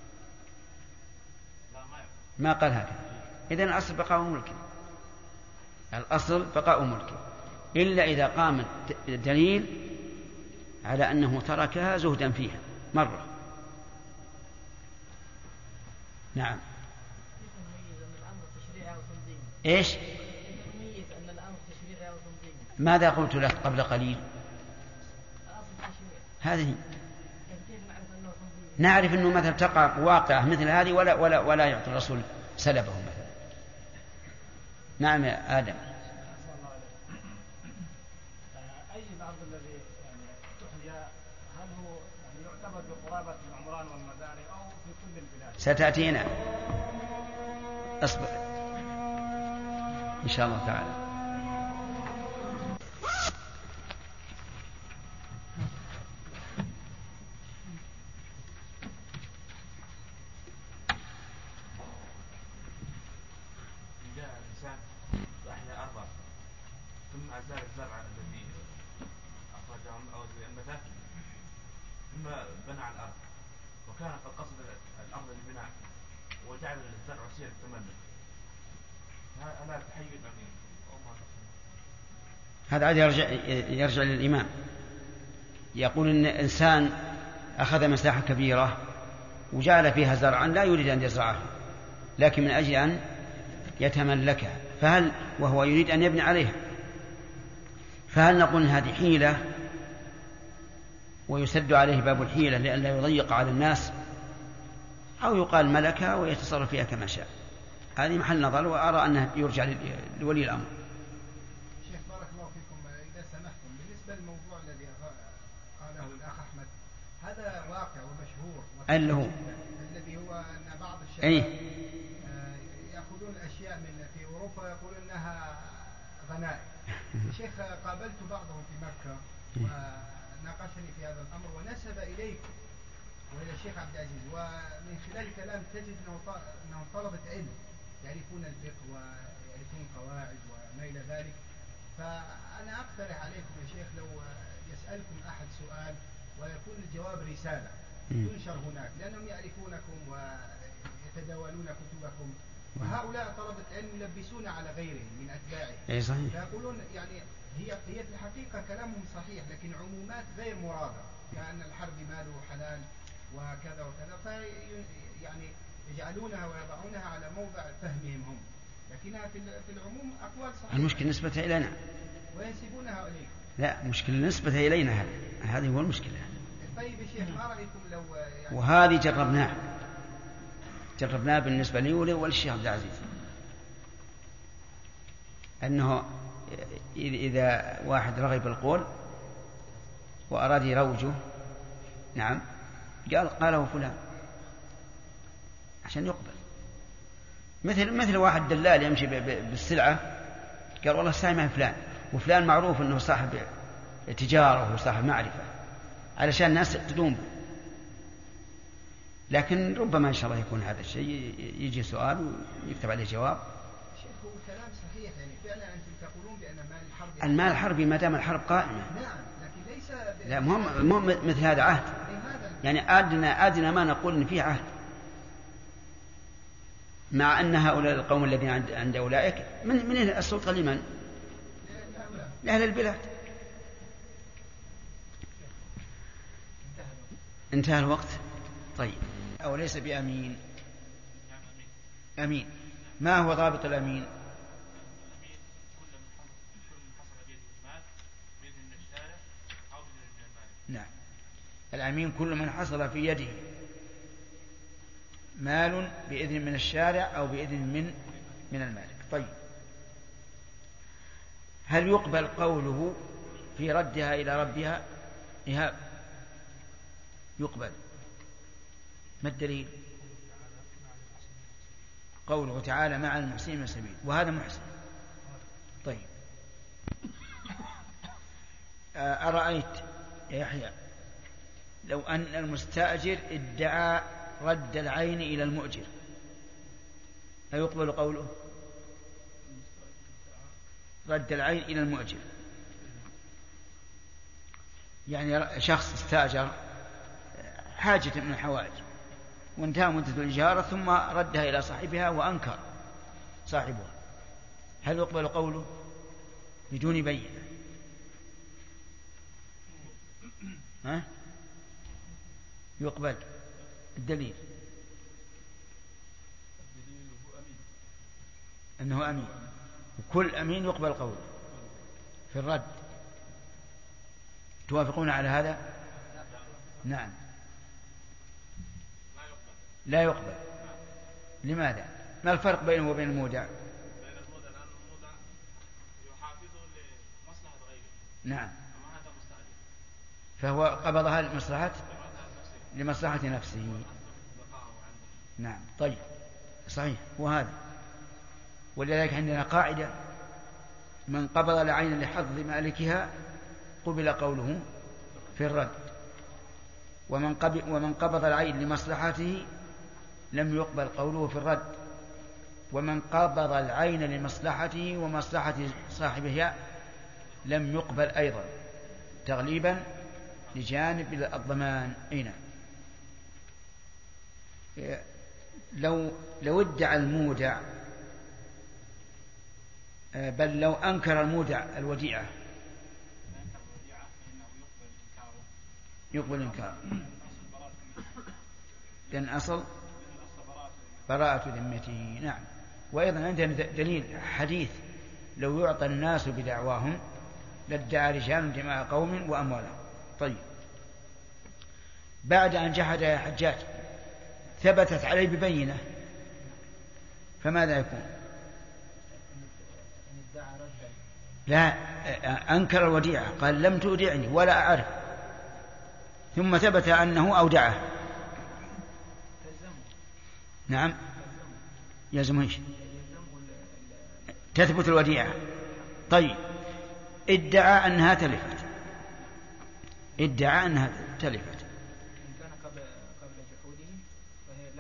ما قال هكذا. إذن الأصل بقاء ملكه، الأصل بقاء ملكه، إلا إذا قام الدليل على أنه تركها زهدا فيها مرة. نعم. إيش؟ ماذا قلت لك قبل قليل؟ هذه نعرف أنه مثل تقع واقعة مثل هذه ولا يعطي الرسول سلبه مثلا. نعم يا آدم. أي بعض الذي يعني تحيا هل هو يعني يعتبر بقرابة العمران والمزارع أو في كل البلاد؟ ستأتينا، اصبر إن شاء الله تعالى. بنى على الأرض وكان قد قصد الأرض للبناء وجعل الزرع وسيلة التملك، ألا تحيل أمين؟ هذا يرجع للإمام، يقول إن إنسان أخذ مساحة كبيرة وجعل فيها زرعا لا يريد أن يزرعه لكن من أجل أن يتملكها، فهل وهو يريد أن يبني عليها، فهل نقول هذه حيلة ويسد عليه باب الحيلة لئلا يضيق على الناس، أو يقال ملكها ويتصرف فيها كما شاء؟ هذه محل نظر، وأرى أنه يرجع لولي الأمر. شيخ بارك الله فيكم، إذا سمحتم بالنسبة للموضوع الذي قاله الأخ أحمد، هذا واقع ومشهور الذي هو أن بعض الشباب يأخذون أشياء من في أوروبا يقول أنها غنائم. شيخ قابلت بعضهم في مكة وناقشني في هذا الأمر ونسب إليكم وإلى الشيخ عبد العزيز، ومن خلال الكلام تجد أنهم طلبة علم يعرفون الفقه ويعرفون القواعد وما إلى ذلك. فأنا أقترح عليكم يا شيخ لو يسألكم أحد سؤال ويكون الجواب رسالة تنشر هناك، لأنهم يعرفونكم ويتداولون كتبكم، وهؤلاء طلبة علم يلبسون على غيرهم من أتباعهم. صحيح. فيقولون يعني هي في الحقيقة كلامهم صحيح، لكن عمومات غير مرادة، كأن الحرب ماله حلال وكذا وكذا، يعني يجعلونها ويضعونها على موضع فهمهم هم، لكنها في العموم أقوال صحيحة. المشكلة نسبتها إلينا وينسبونها إليكم. لا، مشكلة نسبتها إلينا، هذه هو المشكلة. طيب يا شيخ ما رأيكم لو يعني وهذه جربناها بالنسبة لي وللشيخ عبد العزيز، أنه إذا واحد رغب القول وأراد يروجه، نعم، قاله فلان عشان يقبل. مثل واحد دلال يمشي بالسلعة، قال والله سامع فلان، وفلان معروف أنه صاحب تجارة وصاحب معرفة، علشان الناس تدوم به. لكن ربما إن شاء الله يكون هذا الشيء، يجي سؤال ويكتب عليه جواب. شيخ هو كلام صحيح، يعني فعلا أنتم تقولون بأن مال الحرب المال الحربي ما دام الحرب قائمة. نعم، لكن ليس لا، مهم مثل هذا عهد، يعني أدنى ما نقول إن فيه عهد، مع أن هؤلاء القوم الذين عند أولئك من السلطة لمن؟ لأهل البلاد. انتهى الوقت. طيب، أو ليس بأمين. أمين، ما هو ضابط الأمين؟ نعم، الأمين كل من حصل في يده مال بإذن من الشارع أو بإذن من المالك. طيب، هل يقبل قوله في ردها إلى ربها؟ إيهاب، يقبل. ما الدليل؟ قوله تعالى مع المحسنين سبيل، وهذا محسن. طيب، أرأيت يا يحيى لو أن المستأجر ادعى رد العين إلى المؤجر، أيقبل قوله رد العين إلى المؤجر؟ يعني شخص استأجر حاجة من الحوائج وانتهى مدة الإجارة ثم ردها إلى صاحبها وأنكر صاحبها، هل يقبل قوله بدون بينة؟ يقبل. الدليل أنه أمين، وكل أمين يقبل قوله في الرد. توافقون على هذا؟ نعم. لا يقبل. لماذا؟ ما الفرق بينه وبين المودع؟ بين المودع لأن المودع يحافظه لمصلحة غيره. نعم. أما هذا مستأجر فهو قبضها لمصلحة نفسه. نعم. طيب، صحيح، وهذا ولذلك عندنا قاعدة: من قبض العين لحظ مالكها قبل قوله في الرد، ومن قبض العين لمصلحته لم يقبل قوله في الرد، ومن قبض العين لمصلحته ومصلحة صاحبها لم يقبل أيضا، تغليبا لجانب الضمان. أين لو ادعى المودع، بل لو أنكر المودع الوديعة يقبل إنكار، لأن أصل براءة ذمته. نعم. وأيضا عندنا دليل حديث: لو يعطى الناس بدعواهم لادعى رجال دماء قوم وأموالهم. طيب، بعد أن جحد يا حجاج ثبتت عليه ببينة، فماذا يكون؟ لا، أنكر الوديعة، قال لم تودعني ولا أعرف، ثم ثبت أنه أودعه. نعم، يلزم ايش؟ تثبت الوديعة. طيب ادعى أنها تلفت، إن كان قبل جحوده فهي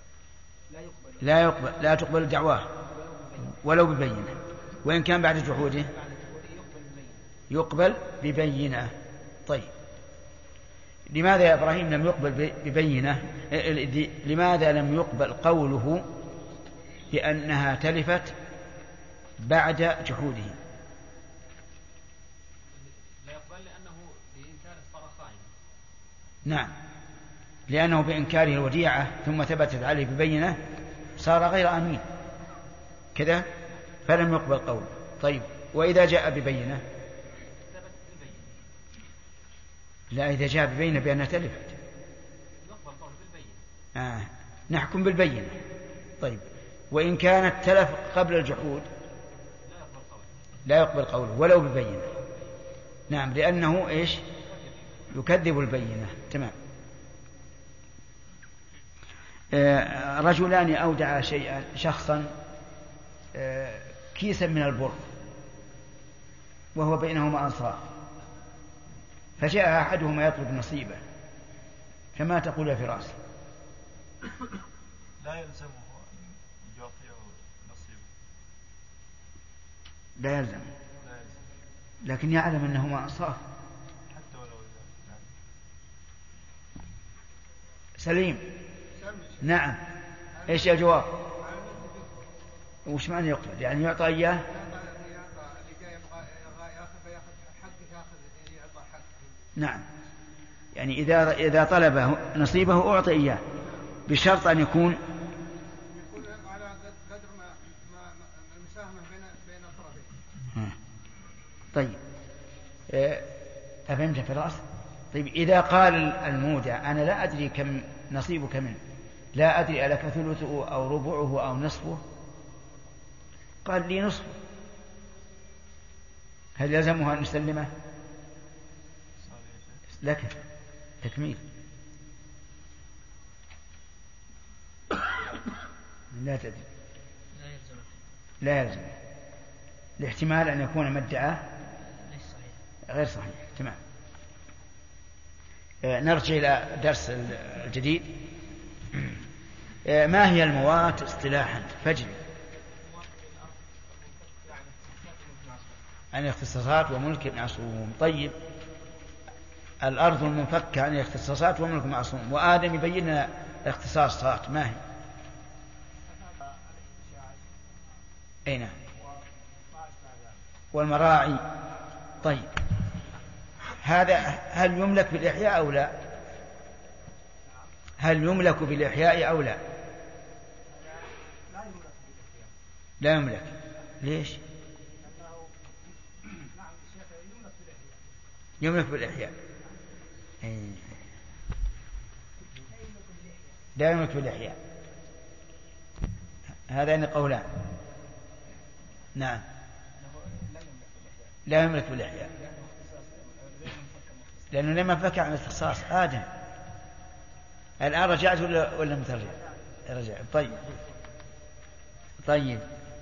لا تقبل دعواه ولو ببينة، وإن كان بعد جحوده يقبل ببينة. طيب لماذا يا إبراهيم لم يقبل ببينة؟ لماذا لم يقبل قوله بأنها تلفت بعد جحوده؟ لا يقبل لأنه بإنكار الطرفين. نعم، لأنه بإنكاره الوديعة ثم ثبتت عليه ببينة صار غير أمين كذا، فلم يقبل قوله. طيب وإذا جاء ببينة؟ لا، إذا جاء ببينة بأنها تلفت نحكم بالبينة. طيب وإن كانت تلف قبل الجحود لا يقبل قوله ولو ببينة. نعم، لأنه إيش؟ يكذب البينة. تمام. رجلان أودعا شخصا كيسا من البر وهو بينهما أنصار، فجاء أحدهما يطلب نصيبه، فما تقول يا فراس؟ لا يلزمه أن يعطيه نصيبه. لا يلزم، لكن يعلم أنهما أنصار. حتى ولو سليم. نعم، إيش الجواب؟ وش معنى يقبل؟ يعني يعطى إياه؟ نعم، يعني إذا طلب نصيبه أعطي إياه بشرط أن يكون على قدر ما المساهمة بين الطرفين. طيب أفهمت في الرأس؟ طيب إذا قال المودع أنا لا أدري كم نصيبك منه، لا أدري ألك ثلثه أو ربعه أو نصفه، قال لي نصفه، هل يلزمها أن نسلمه؟ لكن تكميل لا تدري، لا يلزم الاحتمال أن يكون مدعاه غير صحيح. تمام. نرجع إلى درس الجديد. ما هي الموات اصطلاحا؟ فجر عن الاختصاصات وملك معصوم. طيب الأرض المنفكة عن الاختصاصات وملك معصوم، وآدم يبين لنا الاختصاصات ما هي؟ أين؟ والمراعي. طيب هذا هل يملك بالإحياء أو لا؟ هل يملك بالإحياء أو لا؟ لا يملك. ليش؟ يملك بالإحياء. لا يملك بالإحياء. هذان قولان. نعم، لا يملك بالإحياء لأنه لما فكر عن الاختصاص آدم. الآن رجعت ولا مترجع؟ رجع. طيب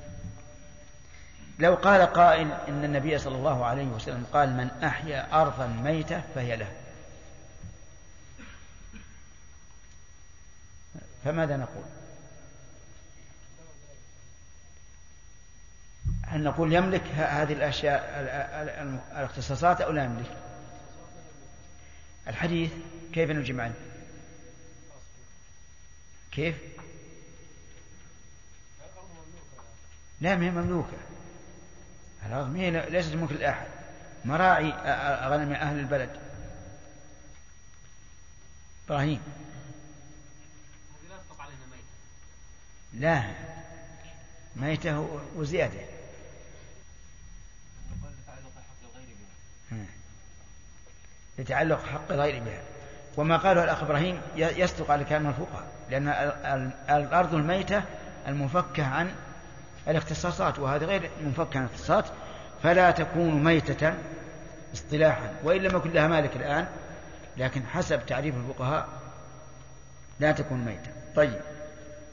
لو قال قائل إن النبي صلى الله عليه وسلم قال من أحيا أرضا ميتة فهي له، فماذا نقول؟ هل نقول يملك هذه الأشياء الاختصاصات أو لا يملك؟ الحديث كيف نجمع عنه؟ كيف؟ لا، ما هي مملوكة. الأرض ليست ملك لأحد، مراعي غنم أهل البلد. إبراهيم. لا، ميته وزيادة. لتعلق حق غير بها. وما قاله الأخ إبراهيم يصدق على كلام الفقهاء، لأن الأرض الميتة المنفكة عن الاختصاصات، وهذا غير منفكة عن الاختصاصات، فلا تكون ميتة اصطلاحا، وإن لم يكن لها مالك الآن، لكن حسب تعريف الفقهاء لا تكون ميتة. طيب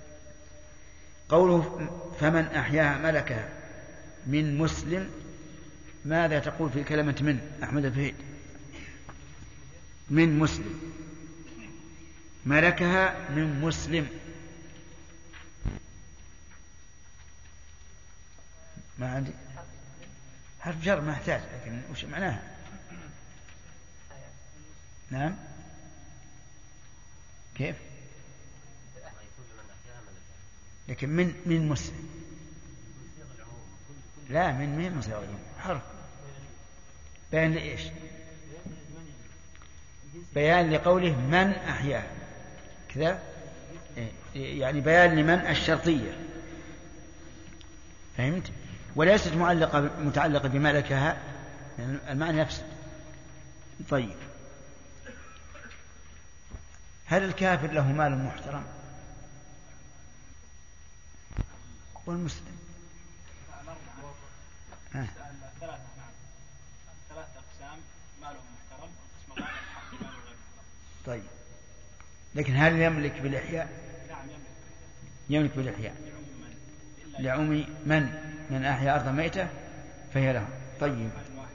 قوله فمن أحياها ملكها من مسلم ماذا تقول في كلمة من أحمد الفهيد؟ من مسلم، ملكها من مسلم. ما عندي حرف جر ما احتاج، لكن وش معناها؟ نعم كيف؟ لكن من مسلم، لا من مسلم حرف بيان لإيش؟ بيان لقوله من أحياه كذا، يعني بيان لمن الشرطية، فهمت؟ وليست متعلقة بملكها، المعنى نفسه. طيب، هل الكافر له مال محترم والمسلم؟ ثلاث أقسام: ماله محترم، قسم الله الحق، ماله غير محترم. طيب، لكن هل يملك بالإحياء؟ نعم يملك بالإحياء لعموم من أحيا أرضا ميتة فهي له. طيب،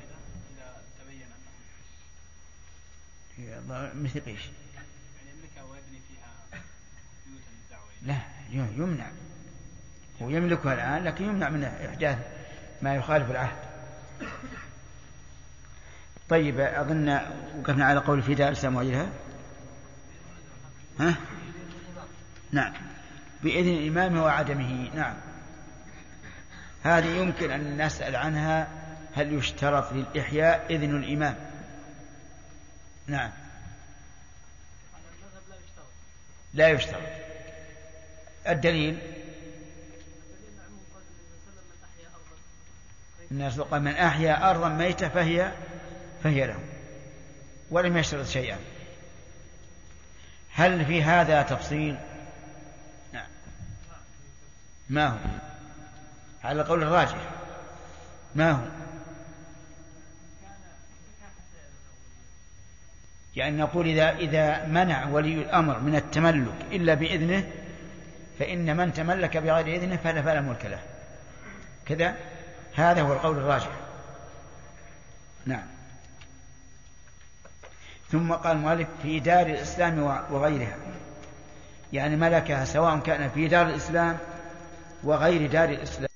مثل ايش؟ يعني يملكها ويبني فيها بيوتا للدعوة. لا، يمنع، هو يملكها الآن لكن يمنع من إحداث ما يخالف العهد. طيب، أظن وقفنا على قول في دار الإسلام وغيرها. ها؟ نعم، بإذن الإمام وعدمه. نعم، هذه يمكن أن نسأل عنها، هل يشترط للإحياء إذن الإمام؟ نعم، لا يشترط. الدليل الناس قال من أحيا أرضا ميتة فهي له، ولم يشترط شيئا. هل في هذا تفصيل؟ نعم. ما هو على قول الراجح؟ ما هو؟ يعني نقول إذا منع ولي الأمر من التملك إلا بإذنه، فإن من تملك بغير إذنه فلا ملك له، كذا. هذا هو القول الراجح. نعم. ثم قال المؤلف في دار الإسلام وغيرها، يعني ملكها سواء كان في دار الإسلام وغير دار الإسلام.